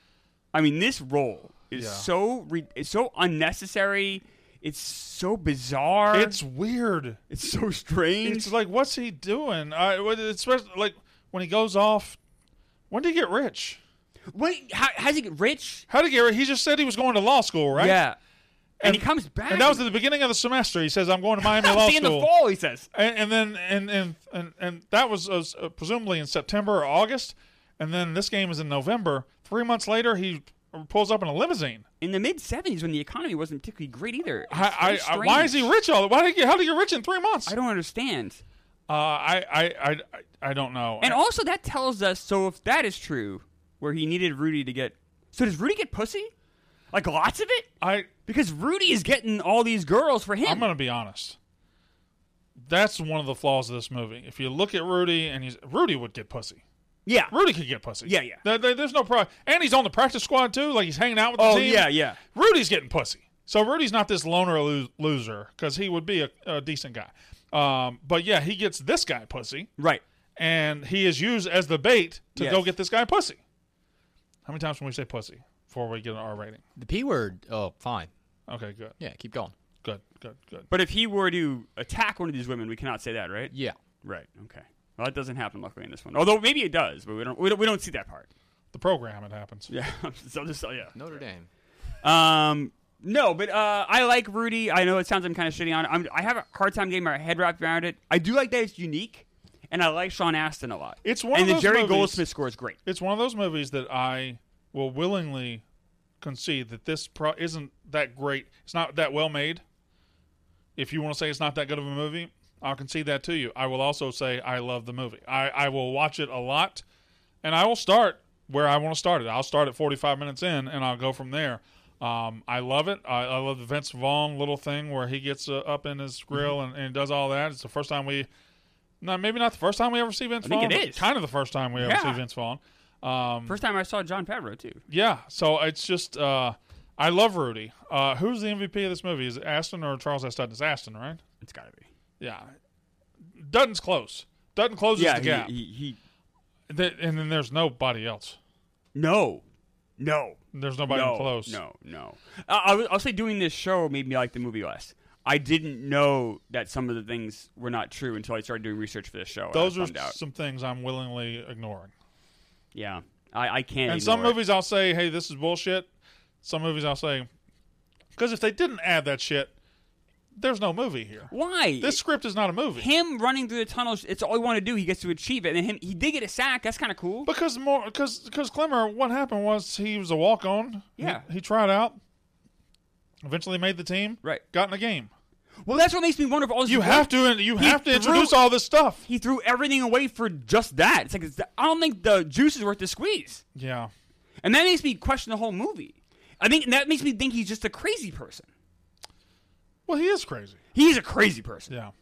I mean, this role is Yeah. so re- it's so unnecessary. It's so bizarre. It's weird. it's so strange. It's like, what's he doing? I, it's like when he goes off. When did he get rich? Wait, how, how's he get rich? How did he get rich? He just said he was going to law school, right? Yeah, and, And- he comes back. And that was at the beginning of the semester. He says, "I'm going to Miami Law See, in School." the fall, he says. And, and then and and and, and that was uh, presumably in September or August. And then this game is in November. Three months later, he pulls up in a limousine. In the mid seventies, when the economy wasn't particularly great either. It's I, I, very I, why is he strange. rich? All why did he get? How did he get rich in three months? I don't understand. Uh, I, I, I, I don't know. And also, that tells us. So, if that is true, where he needed Rudy to get. So, does Rudy get pussy? Like lots of it? I, Because Rudy is getting all these girls for him. I'm going to be honest. That's one of the flaws of this movie. If you look at Rudy, and he's Rudy would get pussy. yeah. Rudy could get pussy. Yeah, yeah. There, there- there's no problem. And he's on the practice squad too. Like he's hanging out with the Oh, team. yeah, yeah. Rudy's getting pussy. So Rudy's not this loner lo- loser because he would be a, a decent guy. Um, but yeah, he gets this guy pussy, Right. and he is used as the bait to Yes. go get this guy pussy. How many times can we say pussy before we get an R rating? The P word, oh, fine. Okay, good, Yeah, keep going. good, good, good. But if he were to attack one of these women, we cannot say that, right? Yeah. Right. Okay. Well, that doesn't happen luckily in this one. Although maybe it does, but we don't. We don't, we don't see that part. The program, it happens. Yeah. so just yeah. Notre Dame. Um. No, but uh, I like Rudy. I know it sounds I'm kind of shitting on it. I'm, I have a hard time getting my head wrapped around it. I do like that it's unique, and I like Sean Astin a lot. It's one and of the those Jerry movies- Goldsmith score is great. It's one of those movies that I will willingly concede that this pro- isn't that great. It's not that well made. If you want to say it's not that good of a movie, I'll concede that to you. I will also say I love the movie. I, I will watch it a lot, and I will start where I want to start it. I'll start at forty-five minutes in, and I'll go from there. Um, I love it. I, I love the Vince Vaughn little thing where he gets uh, up in his grill and, and does all that. It's the first time we, not maybe not the first time we ever see Vince I think Vaughn, it but is. kind of the first time we ever Yeah. see Vince Vaughn. Um, First time I saw John Favreau too. yeah, so it's just uh, I love Rudy. Uh, who's the M V P of this movie? Is it Astin or Charles S. Dutton? It's Astin, right? It's got to be. Yeah, Dutton's close. Dutton closes Yeah. the He, gap, he, he. Th- and then there's nobody else. No. No. There's nobody no, close. No, no. Uh, I will- I'll say doing this show made me like the movie less. I didn't know that some of the things were not true until I started doing research for this show. and Those I are found out. some things I'm willingly ignoring. Yeah, I, I can't. And some ignore it. movies I'll say, "Hey, this is bullshit." Some movies I'll say, because if they didn't add that shit, there's no movie here. Why? This script is not a movie. him running through the tunnels. It's all he wanted to do. He gets to achieve it, and then him. He did get a sack. That's kind of cool. Because more, because because Clemmer, what happened was he was a walk on. Yeah. he, he tried out. Eventually made the team. Right. Got in the game. Well, that's what makes me wonder if all this. You is have work. to. You He have to threw- introduce all this stuff. He threw everything away for just that. It's like it's, I don't think the juice is worth the squeeze, Yeah. and that makes me question the whole movie. I think that makes me think he's just a crazy person. Well, he is crazy. He's a crazy person. Yeah.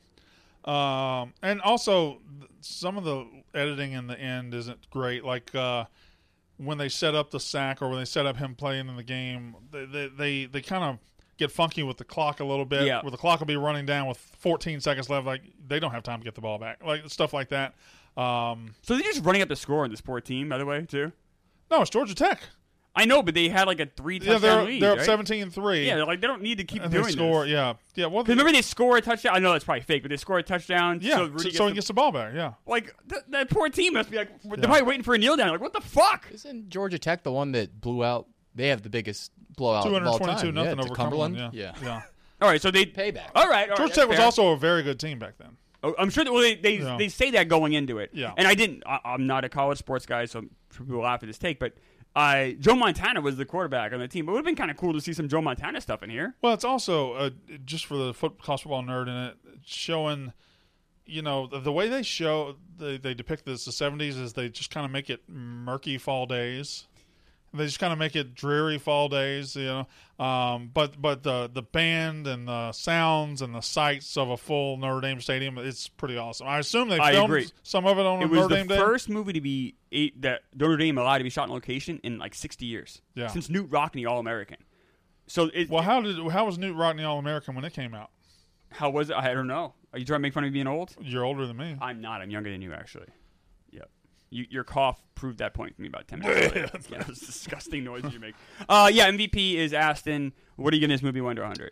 Um, and also th- some of the editing in the end isn't great. Like uh, when they set up the sack or when they set up him playing in the game, they they they, they kind of get funky with the clock a little bit. Yeah. Where the clock will be running down with fourteen seconds left. Like they don't have time to get the ball back. Like stuff like that. Um, So they're just running up the score on the sport team, by the way, too. no, it's Georgia Tech. I know, but they had like a three Yeah, touchdown they're lead. they're up right? seventeen three. Yeah, they're like they don't need to keep and doing they score. this. Yeah, yeah. Well, 'Cause remember they score a touchdown. I know that's probably fake, but they score a touchdown. yeah. so, So, Rudy gets so he the- gets the ball back. Yeah. like th- that poor team must be like they're probably waiting for a kneel down. Like what the fuck? Isn't Georgia Tech the one that blew out? They have the biggest blowout Two of hundred all twenty-two time. nothing yeah, over to Cumberland. Yeah. Yeah. All right, so they Payback. All right, all right, Georgia that's Tech was fair. also a very good team back then. Oh, I'm sure that well, they they, Yeah. they say that going into it. Yeah. And I didn't. I, I'm not a college sports guy, so I'm sure people laugh at this take. But I Joe Montana was the quarterback on the team. It would have been kind of cool to see some Joe Montana stuff in here. Well, it's also uh, just for the foot, college football nerd in it, showing you know, the, the way they show, they, they depict this, the seventies, is they just kind of make it murky fall days. They just kind of make it dreary fall days, you know. Um, but but the the band and the sounds and the sights of a full Notre Dame stadium, it's pretty awesome. I assume they I filmed agree. some of it on It Notre was Dame the Day. first movie to be eight, that Notre Dame allowed to be shot on location in like sixty years. Yeah. Since Newt Rockney All American. So it, Well, how did how was Newt Rockney All American when it came out? how was it? I don't know. Are you trying to make fun of me being old? You're older than me. I'm not. I'm younger than you, actually. Yep. You, your cough proved that point to me about ten minutes later. Yeah, those disgusting noises you make. Uh, yeah, M V P is Aston. What are you giving this movie one to one hundred?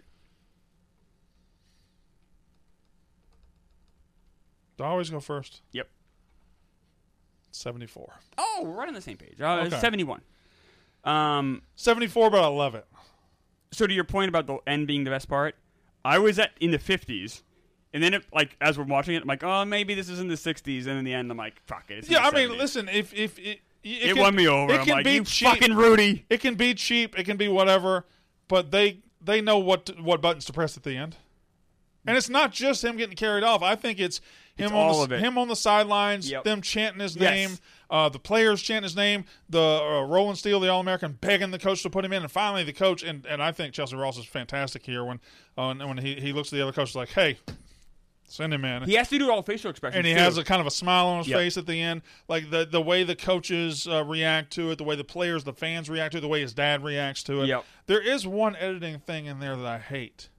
Do I always go first? Yep. seventy-four. Oh, we're right on the same page. Uh, Okay. seventy-one. Um, seventy-four, but I love it. so to your point about the end being the best part, I was at in the fifties, and then it, like as we're watching it, I'm like, oh, maybe this is in the sixties, and in the end, I'm like, fuck it. It's in Yeah, I the mean, seventies. listen, if if it, it, It can, won me over. It I'm can like, be you cheap. fucking Rudy. It can be cheap. It can be whatever, but they they know what to, what buttons to press at the end. And it's not just him getting carried off. I think it's him It's on all the, of it. him on the sidelines, Yep. them chanting his Yes. name, uh, the players chanting his name, the uh, Roland Steele, the All-American, begging the coach to put him in, and finally the coach. And, and I think Chelsea Ross is fantastic here when uh, when he, he looks at the other coach like, hey, send him in. He has to do all facial expressions. And he too. has a kind of a smile on his Yep. face at the end, like the the way the coaches uh, react to it, the way the players, the fans react to it, the way his dad reacts to it. Yep. There is one editing thing in there that I hate.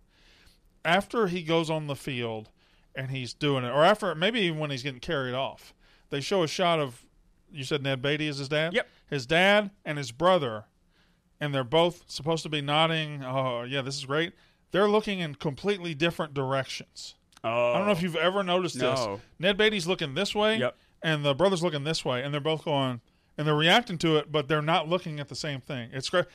After he goes on the field and he's doing it, or after maybe even when he's getting carried off, they show a shot of, you said Ned Beatty is his dad? Yep. His dad and his brother, and they're both supposed to be nodding, oh, yeah, this is great. They're looking in completely different directions. Oh. I don't know if you've ever noticed this. No. Ned Beatty's looking this way, Yep. and the brother's looking this way, and they're both going, and they're reacting to it, but they're not looking at the same thing. It's great.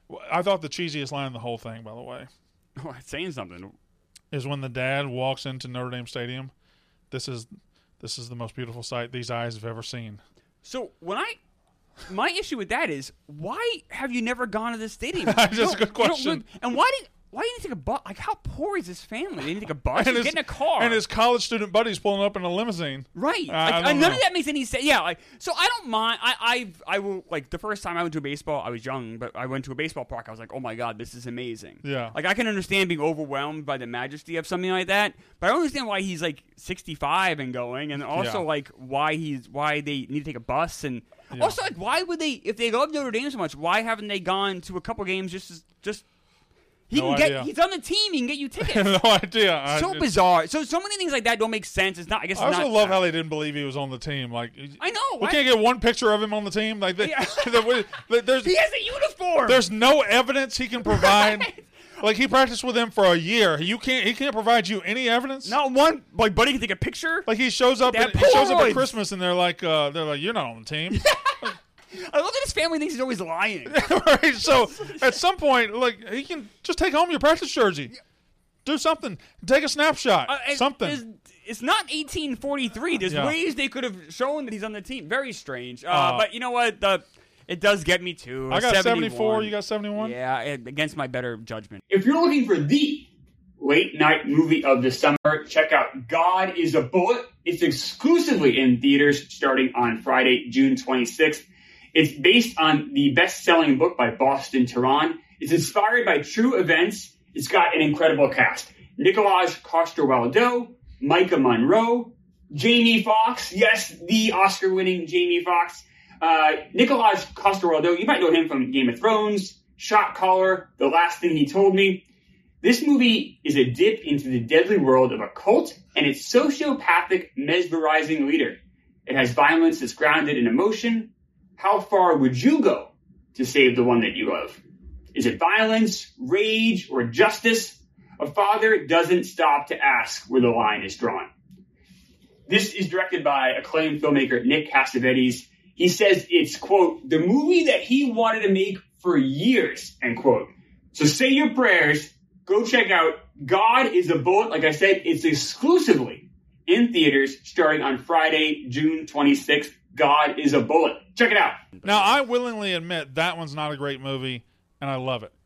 I thought the cheesiest line in the whole thing, by the way, Oh, it's saying something. is when the dad walks into Notre Dame Stadium. This is this is the most beautiful sight these eyes have ever seen. So when I, my issue with that is, why have you never gone to this stadium? That's You a don't- good you don't question. live- and why did why didn't you take a bus? Like, how poor is his family? They didn't take a bus. And Just his, get in a car. and his college student buddies pulling up in a limousine. Right. Uh, I Like, don't none know. of that makes any sense. Yeah. Like, so I don't mind. I I've, I will like the first time I went to a baseball. I was young, but I went to a baseball park. I was like, oh my god, this is amazing. Yeah. Like I can understand being overwhelmed by the majesty of something like that, but I don't understand why he's like sixty-five and going, and also Yeah. like why he's why they need to take a bus, and Yeah. also like why would they if they love Notre Dame so much, why haven't they gone to a couple games just as, just. He No can get. idea. He's on the team. He can get you I tickets. have no idea. I, So it's- bizarre. So so many things like that don't make sense. It's not. I guess. I it's also not, love how they didn't believe he was on the team. Like, I know. we right? can't get one picture of him on the team. Like, they, Yeah. the- the- there's He has a uniform. there's no evidence he can provide. Right. Like, he practiced with him for a year. You can't. He can't provide you any evidence. Not one. Like Buddy can take a picture. Like, he shows up. They have At, he shows up at Polaroids. Christmas, and they're like, uh, they're like, you're not on the team. I love that his family thinks he's always lying. Right? So at some point, like, he can just take home your practice jersey, do something, take a snapshot, Uh, it- something. It's, it's not eighteen forty-three. There's Yeah. ways they could have shown that he's on the team. Very strange. Uh, Uh, but you know what? The it does get me too. I got seventy-one. seventy-four. You got seventy-one. Yeah, against my better judgment. If you're looking for the late night movie of the summer, check out God is a Bullet. It's exclusively in theaters starting on Friday, June twenty-sixth. It's based on the best-selling book by Boston Tehran. It's inspired by true events. It's got an incredible cast. Nicolaj Coster-Waldau, Micah Monroe, Jamie Foxx. Yes, the Oscar-winning Jamie Foxx. Uh, Nicolaj Coster-Waldau, you might know him from Game of Thrones, Shot Caller, The Last Thing He Told Me. This movie is a dip into the deadly world of a cult and its sociopathic, mesmerizing leader. It has violence that's grounded in emotion. How far would you go to save the one that you love? Is it violence, rage, or justice? A father doesn't stop to ask where the line is drawn. This is directed by acclaimed filmmaker Nick Cassavetes. He says it's, quote, the movie that he wanted to make for years, end quote. So say your prayers. Go check out God is a Bullet. Like I said, it's exclusively in theaters starting on Friday, June twenty-sixth. God is a Bullet. Check it out. Now, I willingly admit that one's not a great movie, and I love it.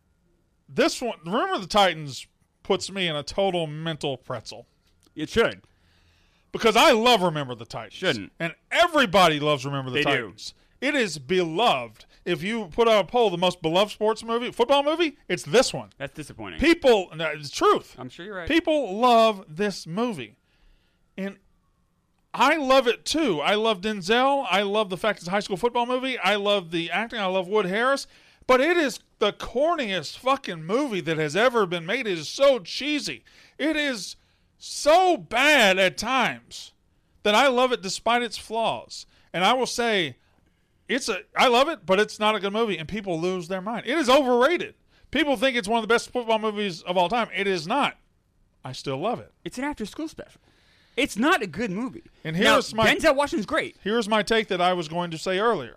This one, Remember the Titans, puts me in a total mental pretzel. It should. because I love Remember the Titans. Shouldn't. And everybody loves Remember the They do. Titans. It is beloved. If you put out a poll, the most beloved sports movie, football movie, it's this one. That's disappointing. People, no, it's truth. I'm sure you're right. People love this movie. And I love it too. I love Denzel. I love the fact it's a high school football movie. I love the acting. I love Wood Harris. But it is the corniest fucking movie that has ever been made. It is so cheesy. It is so bad at times that I love it despite its flaws. And I will say, it's a I love it, but it's not a good movie, and people lose their mind. It is overrated. People think it's one of the best football movies of all time. It is not. I still love it. It's an after-school special. It's not a good movie. And here's now, my Denzel Washington's great. Here's my take that I was going to say earlier.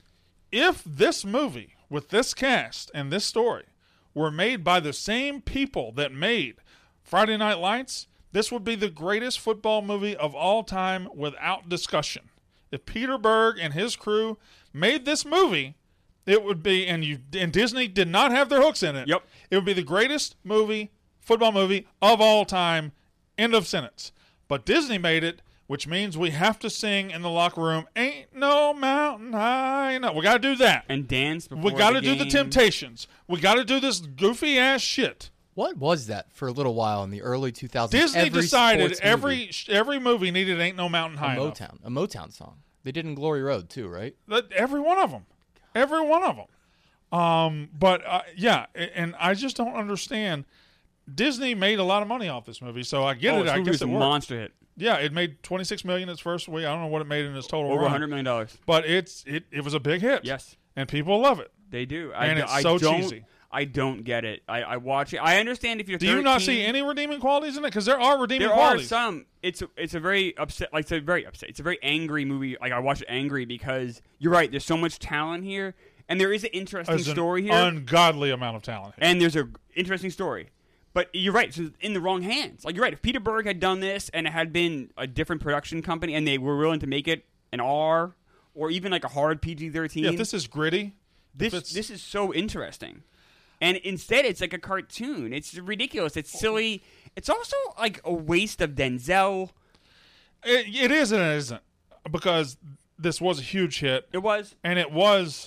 If this movie, with this cast and this story, were made by the same people that made Friday Night Lights, this would be the greatest football movie of all time without discussion. If Peter Berg and his crew made this movie, it would be, and you and Disney did not have their hooks in it. Yep. It would be the greatest movie, football movie of all time. End of sentence. But Disney made it, which means we have to sing in the locker room, "Ain't no mountain high enough." We got to do that. And dance before We got to the do the game. Temptations. We got to do this goofy ass shit. What was that for a little while in the early two thousands? Disney every decided sports every movie, every movie needed "Ain't No Mountain a High Enough." Motown, a Motown song. They did in Glory Road too, right? That- Every one of them. Every one of them. Um, but, uh, yeah, a- and I just don't understand. Disney made a lot of money off this movie, so I get Oh, it. this I movie guess was it a worked. monster hit. Yeah, it made twenty-six million dollars its first week. I don't know what it made in its total Over run. one hundred million dollars. But it's it, it was a big hit. Yes. And people love it. They do. And I, it's I so don't, cheesy. I don't get it. I, I watch it. I understand if you're Do you not thirteen, see any redeeming qualities in it? Because there are redeeming There qualities. are some. It's a, it's a very upset. Like it's a very upset. It's a very angry movie. Like I watch it angry because you're right. There's so much talent here, and there is an interesting There's an story here, ungodly amount of talent here. and there's a interesting story. But you're right. It's in the wrong hands. Like you're right. If Peter Berg had done this and it had been a different production company, and they were willing to make it an R or even like a hard P G thirteen, Yeah, if this is gritty, this if it's- this is so interesting. And instead, it's like a cartoon. It's ridiculous. It's silly. It's also like a waste of Denzel. It, it is and it isn't, because this was a huge hit, It was. and it was.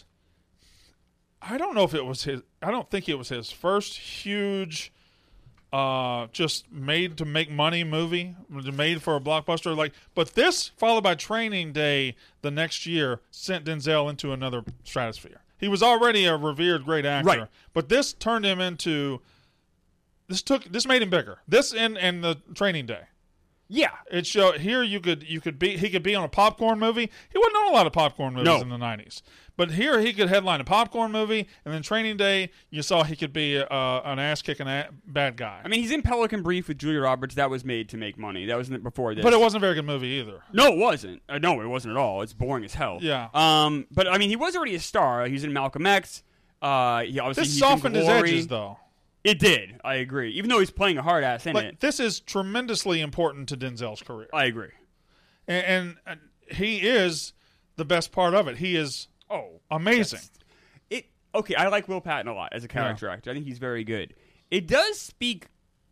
I don't know if it was his. I don't think it was his first huge, uh, just made to make money movie, made for a blockbuster. Like, but this followed by Training Day the next year sent Denzel into another stratosphere. He was already a revered great actor, Right. but this turned him into. This took. This made him bigger. This and and the Training Day. Yeah. It showed here you could you could be he could be on a popcorn movie. He wasn't on a lot of popcorn movies No. in the nineties, but here he could headline a popcorn movie, and then Training Day you saw he could be uh, an ass kicking a- bad guy. I mean, he's in Pelican Brief with Julia Roberts. That was made to make money. That wasn't before this. but it wasn't a very good movie either. No, it wasn't. Uh, no, it wasn't at all. It's boring as hell. Yeah. Um. But I mean, he was already a star. He was in Malcolm X. Uh. He obviously This he's in softened his Glory. edges though. It did. I agree. Even though he's playing a hard ass in Like it. this is tremendously important to Denzel's career, I agree. and, and, and he is the best part of it. He is Oh, amazing. It okay. I like Will Patton a lot as a character actor. I think he's very good. It does speak.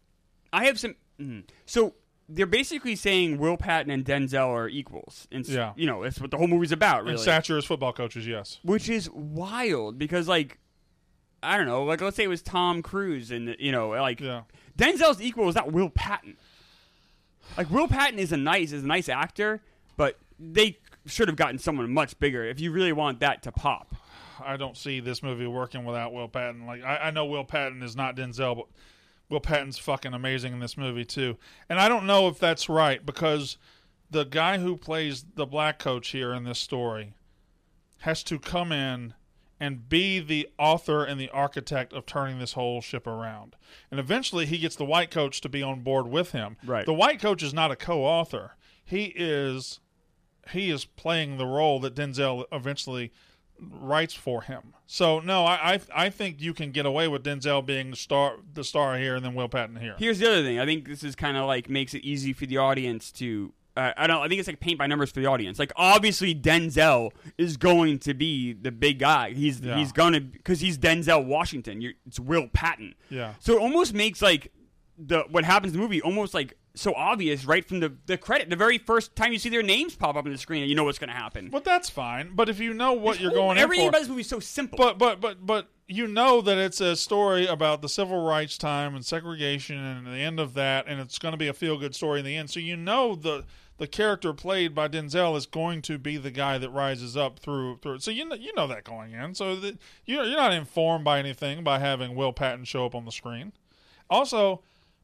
I have some. Mm, so they're basically saying Will Patton and Denzel are equals. And, s- Yeah. You know, that's what the whole movie's about, really. And stature as football coaches, yes. Which is wild because, like, I don't know. Like, let's say it was Tom Cruise, and you know, like Yeah. Denzel's equal is not Will Patton. Like Will Patton is a nice is a nice actor, but they should have gotten someone much bigger if you really want that to pop. I don't see this movie working without Will Patton. Like I, I know Will Patton is not Denzel, but Will Patton's fucking amazing in this movie too. And I don't know if that's right because the guy who plays the black coach here in this story has to come in and be the author and the architect of turning this whole ship around. And eventually he gets the white coach to be on board with him. Right. The white coach is not a co-author. He is he is playing the role that Denzel eventually writes for him. So no, I, I I think you can get away with Denzel being the star the star here and then Will Patton here. Here's the other thing. I think this is kind of like makes it easy for the audience to. Uh, I don't. I think it's like paint by numbers for the audience. Like obviously Denzel is going to be the big guy. He's Yeah. he's gonna because he's Denzel Washington. You're, it's Will Patton. Yeah. So it almost makes like the what happens in the movie almost like so obvious right from the, the credit. The very first time you see their names pop up on the screen, and you know what's going to happen. But that's fine. But if you know what This you're whole- going in everything for, about this movie is so simple. but but but but you know that it's a story about the civil rights time and segregation and the end of that, and it's going to be a feel good story in the end. So you know the the character played by Denzel is going to be the guy that rises up through through. So you know you know that going in. So that you're you're not informed by anything by having Will Patton show up on the screen. Also,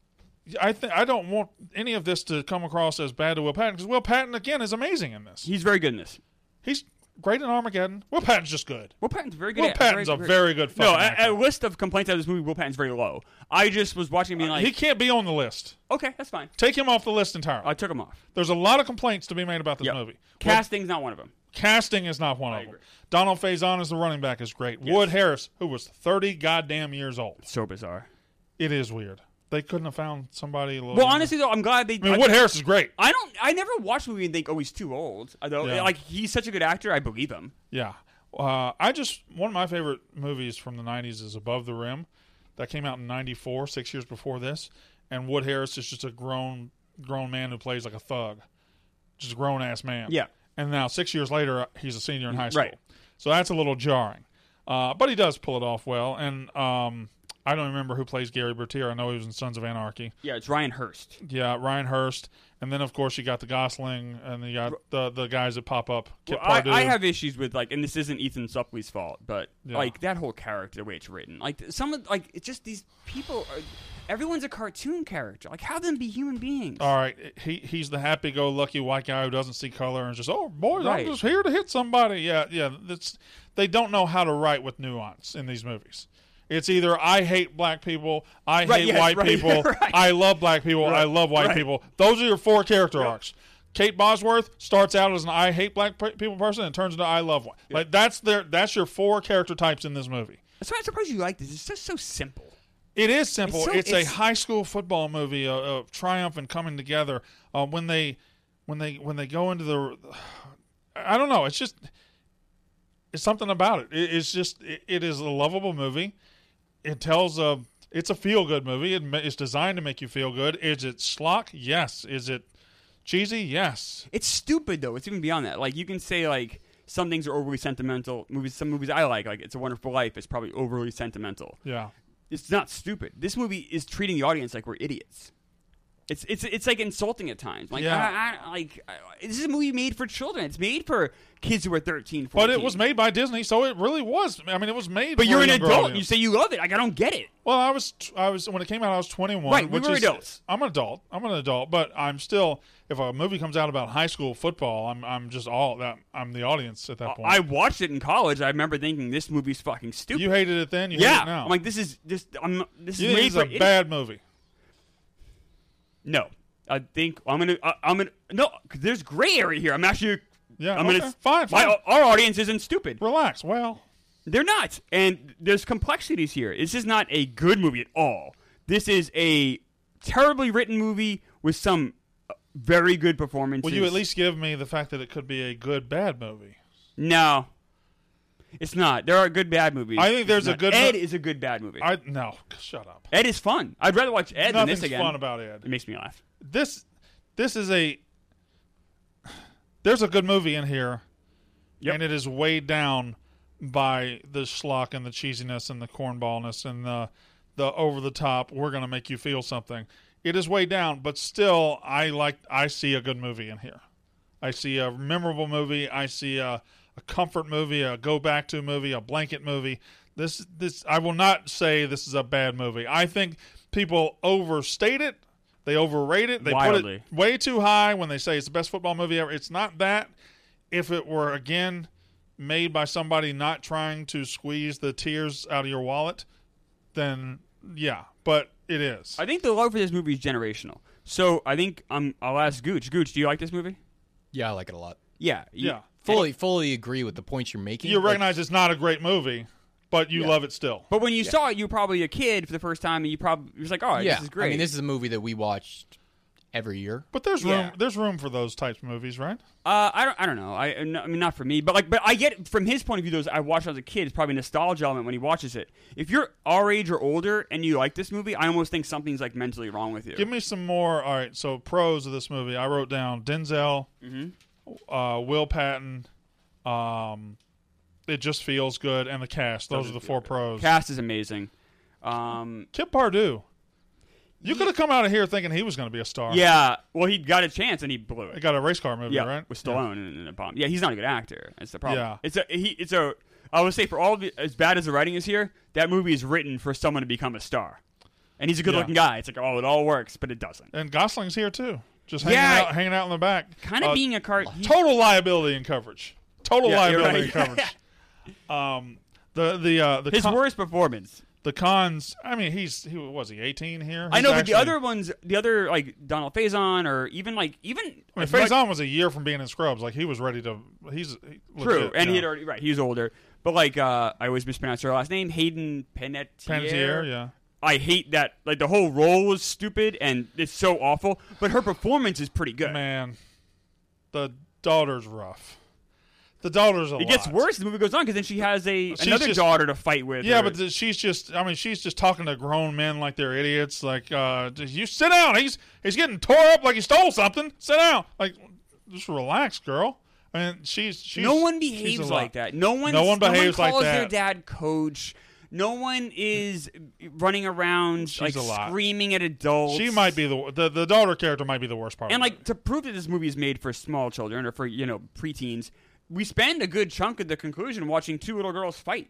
I think I don't want any of this to come across as bad to Will Patton, because Will Patton again is amazing in this. He's very good in this. He's great in Armageddon. Will Patton's just good. Will Patton's very good. Will at, Patton's very, a very good fucking No, a, actor. a list of complaints out of this movie, Will Patton's very low. I just was watching, being like, he can't be on the list. okay, that's fine. Take him off the list entirely. I took him off. There's a lot of complaints to be made about this Yep. movie. Casting's not one of them. Casting is not one I of them. agree. Donald Faison as the running back is great. Yes. Wood Harris, who was thirty goddamn years old. So bizarre. It is weird. They couldn't have found somebody a little Well, younger. honestly, though, I'm glad they. I mean, Wood Harris is great. I don't. I never watched the movie and think, oh, he's too old. Although, Yeah. like, he's such a good actor, I believe him. Yeah. Uh, I just one of my favorite movies from the nineties is Above the Rim. That came out in ninety-four, six years before this. And Wood Harris is just a grown grown man who plays like a thug. Just a grown ass man. Yeah. And now six years later, he's a senior in high school. Right. So that's a little jarring. Uh, but he does pull it off well. And um, I don't remember who plays Gary Bertier. I know he was in Sons of Anarchy. Yeah, it's Ryan Hurst. Yeah, Ryan Hurst. And then, of course, you got the Gosling and you got the, the guys that pop up. Kit Well, I, Pardue. I have issues with, like, and this isn't Ethan Suplee's fault, but Yeah. like that whole character, the way it's written, like some of, like, it's just these people. Are, everyone's a cartoon character. Like, have them be human beings. All right, he he's the happy-go-lucky white guy who doesn't see color and just, oh, boys, Right. I'm just here to hit somebody. Yeah, yeah. That's, they don't know how to write with nuance in these movies. It's either I hate black people, I Right, hate yes, white right, people, right. I love black people, I Right, love white right. people. Those are your four character arcs. Kate Bosworth starts out as an I hate black pe- people person and turns into I love white. Like that's their that's your four character types in this movie. That's why I'm surprised you like this. It's just so simple. It is simple. It's It's, so- a it's- high school football movie of, of triumph and coming together. Uh, when they, when they, when they go into the, I don't know. It's just, it's something about it. it it's just, it, it is a lovable movie. It tells a, it's a feel good movie. It, ma- it's designed to make you feel good. Is it schlock? Yes. Is it cheesy? Yes. It's stupid though. It's even beyond that. Like, you can say, like, some things are overly sentimental. Movies, some movies I like, like It's a Wonderful Life, is probably overly sentimental. Yeah. It's not stupid. This movie is treating the audience like we're idiots. It's it's it's like insulting at times. Like, Yeah. I, I, like I, this is a movie made for children. It's made for kids who are thirteen, fourteen. But it was made by Disney, so it really was. I mean, it was made. But for you're a an younger adult. audience. You say you love it. Like, I don't get it. Well, I was, I was when it came out, I was twenty-one. Right, we which were is, adults. I'm an adult. I'm an adult, but I'm still. If a movie comes out about high school football, I'm, I'm just all that. I'm the audience at that point. I watched it in college. I remember thinking this movie's fucking stupid. you hated it then. You hate yeah, it now. I'm like, this is just. I'm. This you is think made it's for a idiots. bad movie. No, I think I'm gonna. I, I'm gonna. No, 'cause there's gray area here. I'm actually. Yeah, I'm okay. gonna. Fine, fine. My, our audience isn't stupid. Relax. Well, They're not, and there's complexities here. This is not a good movie at all. This is a terribly written movie with some uh, very good performances. will you at least give me the fact that it could be a good bad movie? No, it's not. There are good bad movies. I think there's It's a not. good mo- Ed is a good bad movie. I no. Shut up. Ed is fun. I'd rather watch Ed than Nothing's this again. fun about Ed. It makes me laugh. This, this is a. There's a good movie in here. Yep. And it is weighed down by the schlock and the cheesiness and the cornballness and the the over the top. We're gonna make you feel something. It is weighed down, but still, I like. I see a good movie in here. I see a memorable movie. I see a, a comfort movie, a go back to movie, a blanket movie. This this I will not say this is a bad movie. I think people overstate it. They overrate it. They Wildly. put it way too high when they say it's the best football movie ever. It's not that. If it were, again, made by somebody not trying to squeeze the tears out of your wallet, then yeah, but it is. I think the love for this movie is generational. So I think um, I'll ask Gooch. Gooch, do you like this movie? Yeah, I like it a lot. Yeah. you- Yeah. Fully, fully agree with the points you're making. You Like, recognize it's not a great movie, but you Yeah. love it still. But when you saw it, you were probably a kid for the first time, and you probably you was like, "Oh, yeah, this is great." I mean, this is a movie that we watched every year. But there's room. Yeah. There's room for those types of movies, right? Uh, I don't. I don't know. I, I mean, not for me, but like, but I get from his point of view. Those I watched as a kid. It's probably a nostalgia element when he watches it. If you're our age or older and you like this movie, I almost think something's like mentally wrong with you. Give me some more. All right. So pros of this movie, I wrote down Denzel, Mm-hmm. uh, Will Patton. Um, it just feels good, and the cast. Those are the four pros. Cast is amazing. Um, Kip Pardue. You could have come out of here thinking he was going to be a star. yeah. Well, he got a chance and he blew He it. got a race car movie, Yeah, right? with Stallone and, and a bomb. Yeah, he's not a good actor. That's the problem. Yeah. It's a he. It's a. I would say for all of it, as bad as the writing is here, that movie is written for someone to become a star, and he's a good-looking Yeah. guy. It's like, oh, it all works, but it doesn't. And Gosling's here too, just hanging Yeah. out, hanging out in the back. Kind of Uh, being a cart. he- total liability in coverage. Total Yeah, you're liability in right. coverage. Um, the the uh, the his con- worst performance. the cons. I mean, he's he was he eighteen here. I He's know, but the actually- other ones, the other like Donald Faison, or even like even I mean, as much- Faison was a year from being in Scrubs. Like he was ready to. He's he, true, legit, and you he had know. already right. He was older, but like uh, I always mispronounce her last name, Hayden Panettiere. Panettiere, yeah. I hate that. Like the whole role was stupid and it's so awful, but her performance is pretty good. Man, the daughter's rough. The daughter's a It gets lot. worse as the movie goes on because then she has a She's another just- daughter to fight with. Yeah, or- but th- she's just. I mean, she's just talking to grown men like they're idiots. Like, uh, just, you sit down. He's he's getting tore up like he stole something. Sit down. Like, just relax, girl. I mean, she's she's. no one she's a behaves lot. like that. No one. No one behaves like calls their that. dad coach. No one is running around She's like a lot. screaming at adults. She might be the, the the daughter character might be the worst part. And of like to prove that this movie is made for small children or for you know preteens, we spend a good chunk of the conclusion watching two little girls fight.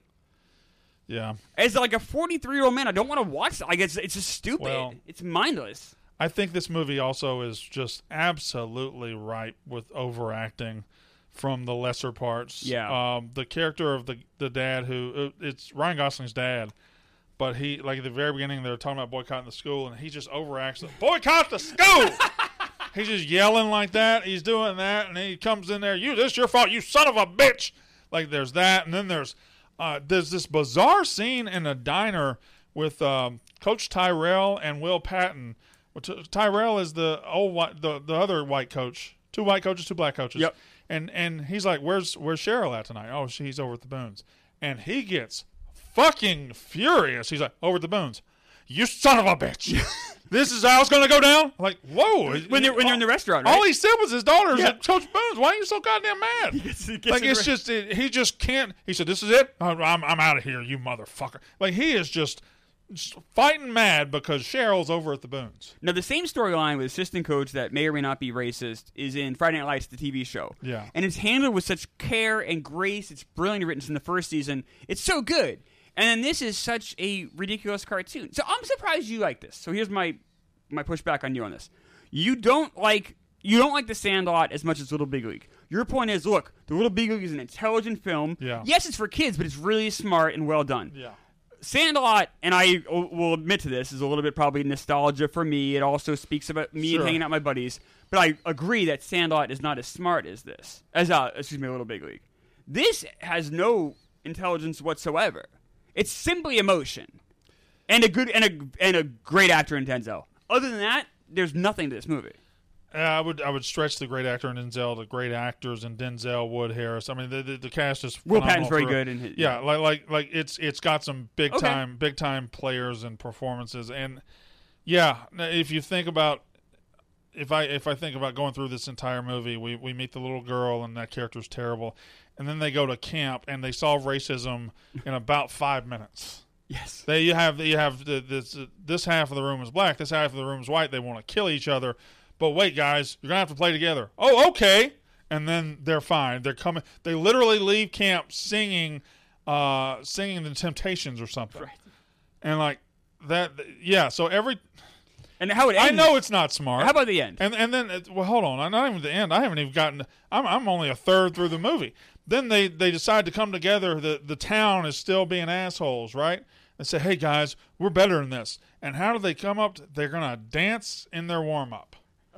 it. Yeah, As like a forty-three year old man, I don't want to watch that. Like it's it's just stupid. Well- it's mindless. I think this movie also is just absolutely ripe with overacting from the lesser parts. Yeah. Um, the character of the the dad who uh, it's Ryan Gosling's dad, but he like at the very beginning they're talking about boycotting the school and he just overacts. Boycott the school. He's just yelling like that. He's doing that, and then he comes in there. You, this is your fault, you son of a bitch. Like there's that, and then there's uh, there's this bizarre scene in a diner with um, Coach Tyrell and Will Patton. Which, uh, Tyrell is the old white, the the other white coach. Two white coaches, two black coaches. Yep. And and he's like, "Where's where's Cheryl at tonight?" Oh, she's over at the Boones. And he gets fucking furious. He's like, "Over at the Boones, you son of a bitch! This is how it's going to go down." Like, whoa! When they're when they're in the restaurant, All right? he said was his daughter's Yeah. at Coach Boone's. Why are you so goddamn mad? gets- he gets like in it's the- just it, he just can't. He said, "This is it. I'm I'm, I'm out of here, you motherfucker." Like he is just, just fighting mad because Cheryl's over at the Boones. Now, the same storyline with assistant coach that may or may not be racist is in Friday Night Lights, the T V show. Yeah. And it's handled with such care and grace. It's brilliantly written in the first season. It's so good. And then this is such a ridiculous cartoon. So I'm surprised you like this. So here's my my pushback on you on this. You don't like you don't like The Sandlot as much as Little Big League. Your point is, look, The Little Big League is an intelligent film. Yeah. Yes, it's for kids, but it's really smart and well done. Yeah. Sandlot, and I will admit to this, is a little bit probably nostalgia for me. It also speaks about me Sure. and hanging out with my buddies. But I agree that Sandlot is not as smart as this, as uh, excuse me, a Little Big League. This has no intelligence whatsoever. It's simply emotion, and a good and a and a great actor in Denzel. Other than that, there's nothing to this movie. Uh, I would I would stretch the great actor in Denzel, the great actors in Denzel, Wood, Harris. I mean, the the, the cast is Will phenomenal Patton's very for- good in his- yeah, like like like it's it's got some big Okay. time big time players and performances, and yeah, if you think about if I if I think about going through this entire movie, we we meet the little girl and that character's terrible, and then they go to camp and they solve racism in about five minutes. Yes. They you have you have the, this this half of the room is black, this half of the room is white. They want to kill each other, but wait, guys, you're gonna have to play together. Oh, okay, and then they're fine. They're coming. They literally leave camp singing, uh, singing the Temptations or something, Right. and like that. Yeah. So every And how it I ends. know it's not smart. How about the end? And and then it- well, hold on. Not even the end. I haven't even gotten. I'm I'm only a third through the movie. Then they they decide to come together. The the town is still being assholes, right? And say, hey guys, we're better than this. And how do they come up? To, they're gonna dance in their warm up,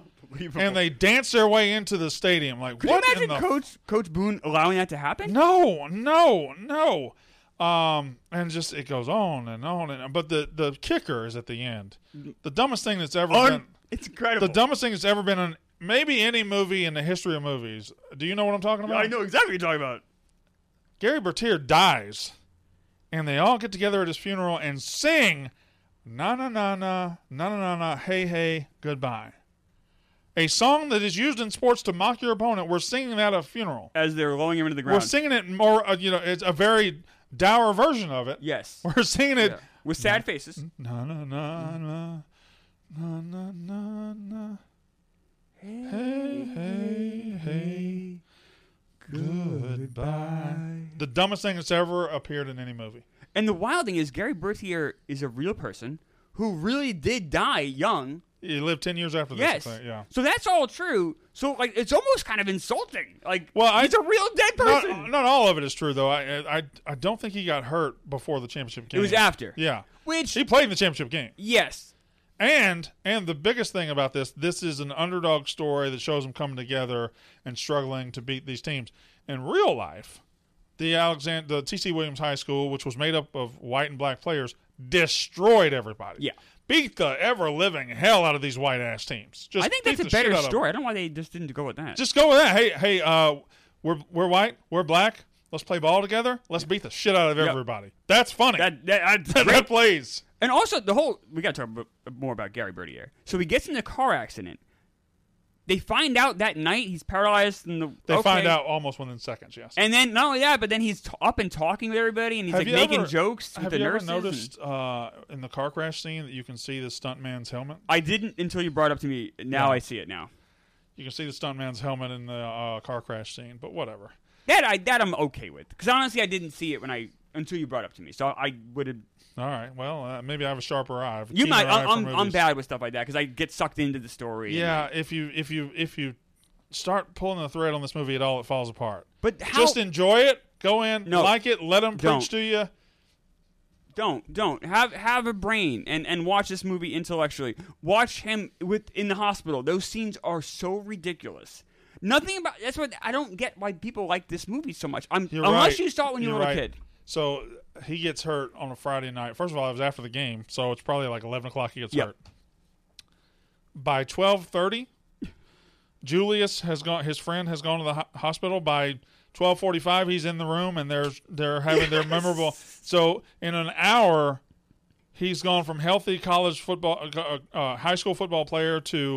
and they dance their way into the stadium. Like Could what you in imagine the Coach Coach Boone allowing that to happen? no, no, no. Um, and just it goes on and on and but the the kicker is at the end. The dumbest thing that's ever Un- been. It's incredible. The dumbest thing that's ever been in maybe any movie in the history of movies. Do you know what I'm talking about? I know exactly what you're talking about. Gary Bertier dies, and they all get together at his funeral and sing "Na na na na na na na na hey hey goodbye," a song that is used in sports to mock your opponent. We're singing that at a funeral As they're lowering him into the ground. We're singing it more. Uh, you know, it's a very dour version of it. Yes. We're singing it Yeah. With sad faces. na na na na na na na na. Hey hey hey. Goodbye. The dumbest thing that's ever appeared in any movie. And the wild thing is, Gary Bertier is a real person who really did die young. He lived ten years after this. Yes. I think, yeah. So that's all true. So like, it's almost kind of insulting. Like, Well, I- he's a real dead person. Not, not all of it is true, though. I, I I don't think he got hurt before the championship game. It was after. Yeah. Which, He played in the championship game. yes. And and the biggest thing about this, this is an underdog story that shows them coming together and struggling to beat these teams. In real life, the Alexander, the T C Williams High School, which was made up of white and black players, destroyed everybody. Yeah. Beat the ever living hell out of these white ass teams. Just I think beat that's a the shit better out of them. story. I don't know why they just didn't go with that. Just go with that. Hey, hey, uh, we're we're white, we're black. Let's play ball together. Let's beat the shit out of Yep. everybody. That's funny. that, that, that, great. plays. And also, the whole, we got to talk about, more about Gary Bertier. So he gets in a car accident. They find out that night he's paralyzed. And the, They okay. find out almost within seconds. Yes. And then, not only that, but then he's t- up and talking with everybody, and he's Have like you making ever- jokes with Have the you ever nurses. and- noticed uh, in the car crash scene that you can see the stuntman's helmet? I didn't until you brought it up to me. Now Yeah. I see it now. You can see the stuntman's helmet in the uh, car crash scene, but whatever. That I that I'm okay with, because honestly, I didn't see it when I until you brought it up to me. So I would have. All right. Well, uh, maybe I have a sharper eye. I have a You keener might. eye I, for I'm I'm movies. bad with stuff like that because I get sucked into the story. Yeah. and- If you if you if you start pulling the thread on this movie at all, it falls apart. but how? Just enjoy it. Go in, No. like it, let them Don't. preach to you. Don't don't have have a brain and, and watch this movie intellectually. Watch him with in the hospital. Those scenes are so ridiculous. Nothing about that's what I don't get why people like this movie so much. I'm, You're unless right. you saw it when you You're were a right. little kid. So he gets hurt on a Friday night. First of all, it was after the game, so it's probably like eleven o'clock he gets Yep. hurt. By twelve thirty, Julius has gone. His friend has gone to the ho- hospital. By twelve forty-five, he's in the room, and they're they're having their memorable. So in an hour, he's gone from healthy college football, uh, uh, high school football player to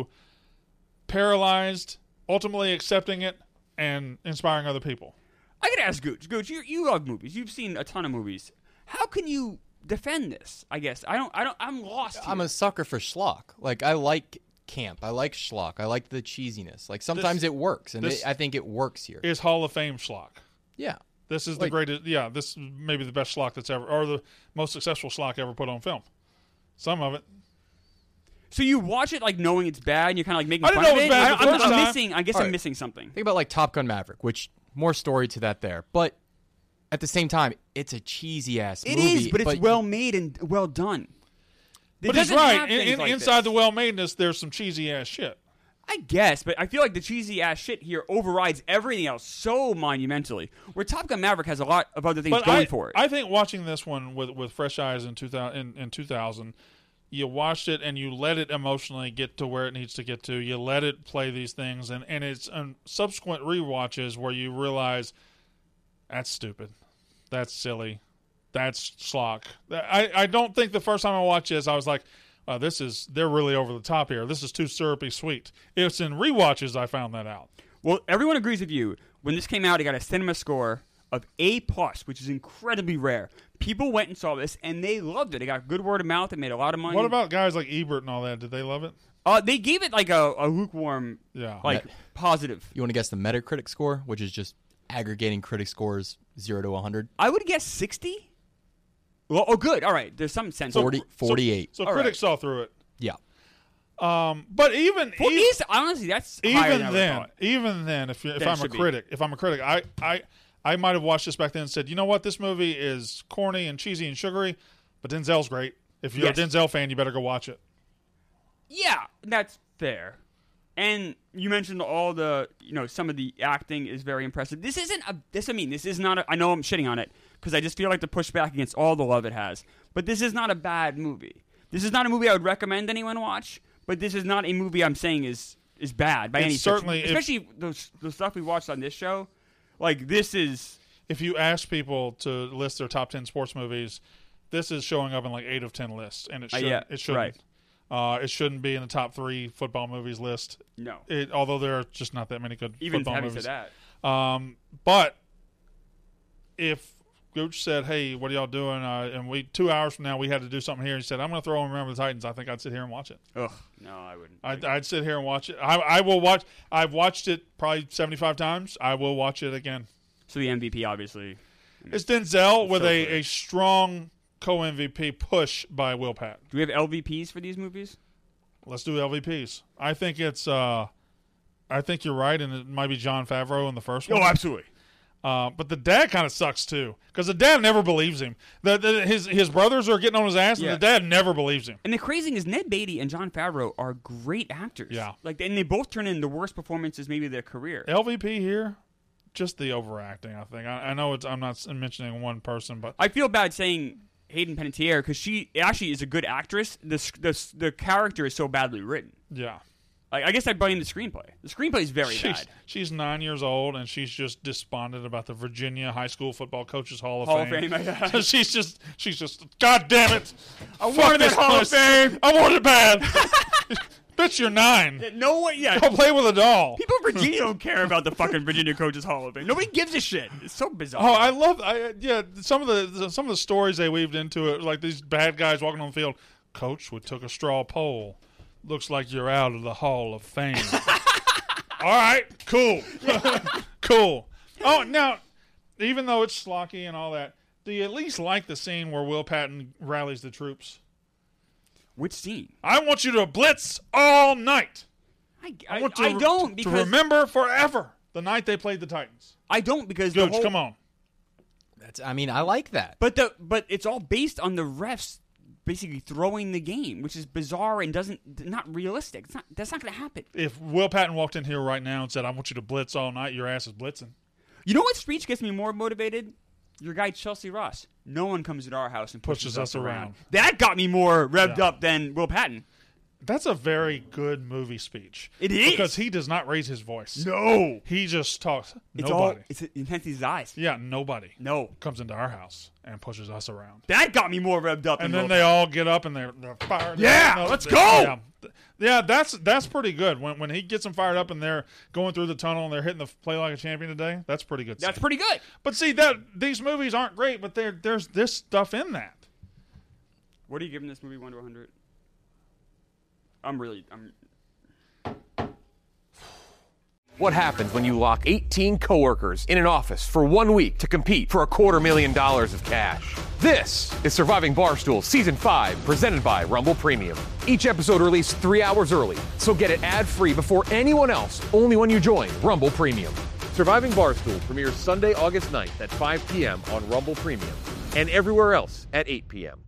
paralyzed, ultimately accepting it and inspiring other people. I could ask Gooch. Gooch, you you love movies. You've seen a ton of movies. How can you defend this? I guess I don't. I don't. I'm lost. Here. I'm a sucker for schlock. Like, I like camp. I like schlock. I like the cheesiness. Like, sometimes This- it works, and this- it, I think it works here. Is Hall of Fame schlock. Yeah. This is the Like- greatest. Yeah, this is maybe the best schlock that's ever, or the most successful schlock ever put on film. Some of it. So you watch it like knowing it's bad, and you're kind of like making I didn't fun know of it was it. bad I, the I'm, first I'm time. missing. I guess All I'm right. missing something. Think about, like, Top Gun Maverick, which more story to that there. But at the same time, it's a cheesy-ass It movie. is, but it's well made and well done. It But he's doesn't right. have In, things in, like inside this. the well-madeness, there's some cheesy ass shit. I guess, but I feel like the cheesy ass shit here overrides everything else so monumentally. Where Top Gun Maverick has a lot of other things But going I, for it. I think watching this one with with fresh eyes in two thousand, in, in two thousand, you watched it and you let it emotionally get to where it needs to get to. You let it play these things, and and it's um, subsequent rewatches where you realize that's stupid, that's silly, that's schlock. I I don't think the first time I watched this I was like, Uh, this is they're really over the top here. This is too syrupy sweet. It's in rewatches I found that out. Well, everyone agrees with you. When this came out, it got a cinema score of A plus, which is incredibly rare. People went and saw this, and they loved it. It got good word of mouth. It made a lot of money. What about guys like Ebert and all that? Did they love it? Uh, they gave it like a, a lukewarm, Yeah. like Met- positive. You want to guess the Metacritic score, which is just aggregating critic scores zero to one hundred? I would guess sixty. Well, oh, good. All right. There's some sense. forty, of forty-eight. So All critics saw through it. Yeah. Um, but even For e- me, honestly, that's higher even than I then, thought. even then, if you, if Then it I'm a should be. critic, if I'm a critic, I I I might have watched this back then and said, you know what, this movie is corny and cheesy and sugary, but Denzel's great. If you're Yes. a Denzel fan, you better go watch it. Yeah, that's fair. And you mentioned all the, you know, some of the acting is very impressive. This isn't a, this, I mean, this is not, a, I know I'm shitting on it, because I just feel like to push back against all the love it has. But this is not a bad movie. This is not a movie I would recommend anyone watch, but this is not a movie I'm saying is is bad by It's any certainly- stretch. Especially the, the stuff we watched on this show. Like, this is... If you ask people to list their top ten sports movies, this is showing up in like eight of ten lists, and it Uh, shouldn't. yeah, it shouldn't. right. Uh, it shouldn't be in the top three football movies list. No. It, although there are just not that many good Even football having movies. said that. Um, but if Gooch said, "Hey, what are y'all doing?" Uh, and we two hours from now we had to do something here, and he said, "I'm going to throw on Remember the Titans," I think I'd sit here and watch it. Ugh. No, I wouldn't. I'd, I'd sit here and watch it. I, I will watch. I've watched it probably seventy-five times. I will watch it again. So the M V P, obviously. It's Denzel It's with so a, clear. a strong co-M V P push by Will Patton. Do we have L V Ps for these movies? Let's do L V Ps. I think it's. Uh, I think you're right, and it might be Jon Favreau in the first one. Oh, absolutely. Uh, but the dad kind of sucks too, because the dad never believes him. The, the, his his brothers are getting on his ass, Yeah. and the dad never believes him. And the crazy thing is Ned Beatty and Jon Favreau are great actors. Yeah. Like, and they both turn in the worst performances maybe of their career. L V P here, just the overacting. I think. I, I know it's. I'm not mentioning one person, but I feel bad saying Hayden Panettiere because she actually is a good actress. The, the the character is so badly written. yeah, Like, I guess I blame the screenplay. The screenplay is very she's, bad. she's nine years old, and she's just despondent about the Virginia High School Football Coaches Hall of Hall of Fame. Fame. yeah. she's just. She's just. God damn it! I Fuck wanted that this Hall of place. Fame. I want it bad. Bitch, you're nine. No one. Yeah. Go play with a doll. People in Virginia don't care about the fucking Virginia Coaches Hall of Fame. Nobody gives a shit. It's so bizarre. Oh, I love. I yeah, some of the some of the stories they weaved into it, like these bad guys walking on the field. Coach, we took a straw poll. Looks like you're out of the Hall of Fame. All right, cool, cool. Oh, now, even though it's schlocky and all that, do you at least like the scene where Will Patton rallies the troops? Which scene? I want you to blitz all night. I, I, I, want to, I don't because to remember forever the night they played the Titans. I don't because the Gooch, whole, come on. That's. I mean, I like that. But the but it's all based on the refs basically throwing the game, which is bizarre and doesn't not realistic. It's not that's not going to happen. If Will Patton walked in here right now and said, "I want you to blitz all night," your ass is blitzing. You know what speech gets me more motivated? Your guy Chelsea Ross. No one comes at our house and pushes, Pushes us us around. around. That got me more revved Yeah. up than Will Patton. That's a very good movie speech. It is. Because he does not raise his voice. No, He just talks. it's Nobody. all it's intensity eyes. yeah, nobody No, comes into our house and pushes us around. that got me more revved up. And than then Will they all get up and they're, they're fired. Yeah, No, let's they- go! Yeah. Yeah, that's that's pretty good. When when he gets them fired up and they're going through the tunnel and they're hitting the play like a champion today, that's pretty good. That's scene. pretty good. But see that these movies aren't great, but there there's this stuff in that. What are you giving this movie one to one hundred? I'm really I'm. What happens when you lock eighteen coworkers in an office for one week to compete for a quarter million dollars of cash? This is Surviving Barstool Season five, presented by Rumble Premium. Each episode released three hours early, so get it ad-free before anyone else, only when you join Rumble Premium. Surviving Barstool premieres Sunday, August ninth at five p.m. on Rumble Premium and everywhere else at eight p.m.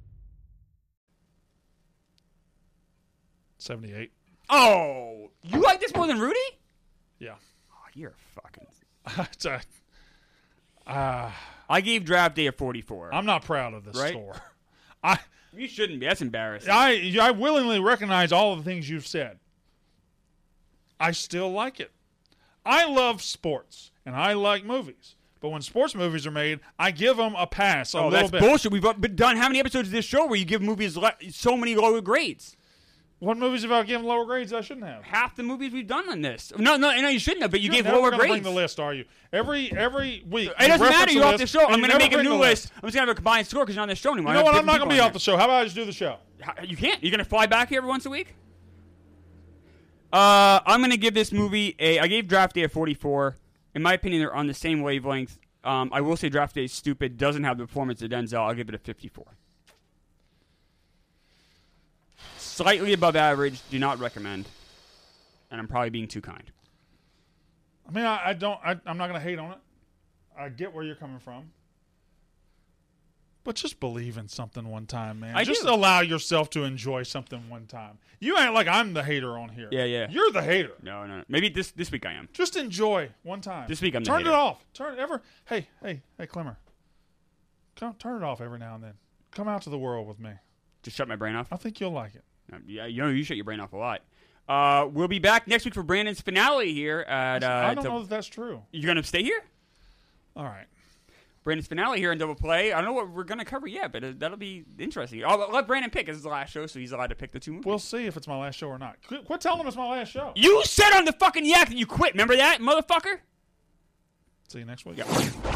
seventy-eight. Oh, you like this more than Rudy? Yeah. Oh, you're fucking. It's a- uh, I gave Draft Day a forty-four. I'm not proud of this Right? score. I you shouldn't be. That's embarrassing. I I willingly recognize all of the things you've said. I still like it. I love sports and I like movies. But when sports movies are made, I give them a pass a oh, little that's bit. bullshit. We've been done how many episodes of this show where you give movies le- so many lower grades? What movies have I given lower grades I shouldn't have? Half the movies we've done on this. No, no, no, you shouldn't have. But you You're gave never lower gonna grades. bring the list, are you? Every every week. It doesn't matter. You're off the show. I'm going going to make a new list. I'm just going to have a combined score because you're on this show anymore. You know what? I'm not going to be off the show. How about I just do the show? How- You can't. You're going to fly back here every once a week? Uh, I'm going to give this movie a... I gave Draft Day a forty-four. In my opinion, they're on the same wavelength. Um, I will say Draft Day is stupid. Doesn't have the performance of Denzel. I'll give it a fifty-four. Slightly above average. Do not recommend. And I'm probably being too kind. I mean, I, I don't. I, I'm not going to hate on it. I get where you're coming from. But just believe in something one time, man. I just do. allow yourself to enjoy something one time. You ain't like I'm the hater on here. Yeah, yeah. You're the hater. No, no. Maybe this this week I am. Just enjoy one time. This week I'm the Turn hater. it off. Turn it ever. Hey, hey, hey, Clemmer. Come, turn it off every now and then. Come out to the world with me. Just shut my brain off? I think you'll like it. Uh, yeah, you know, you shut your brain off a lot. Uh, we'll be back next week for Brandon's finale here. At, uh, I don't to, know if that's true. You're going to stay here? All right. Brandon's finale here in Double Play. I don't know what we're going to cover yet, but uh, that'll be interesting. I'll let Brandon pick. This is the last show, so he's allowed to pick the two movies. We'll see if it's my last show or not. Quit, quit telling him it's my last show. You said on the fucking yak that you quit. Remember that, motherfucker? See you next week. Yeah.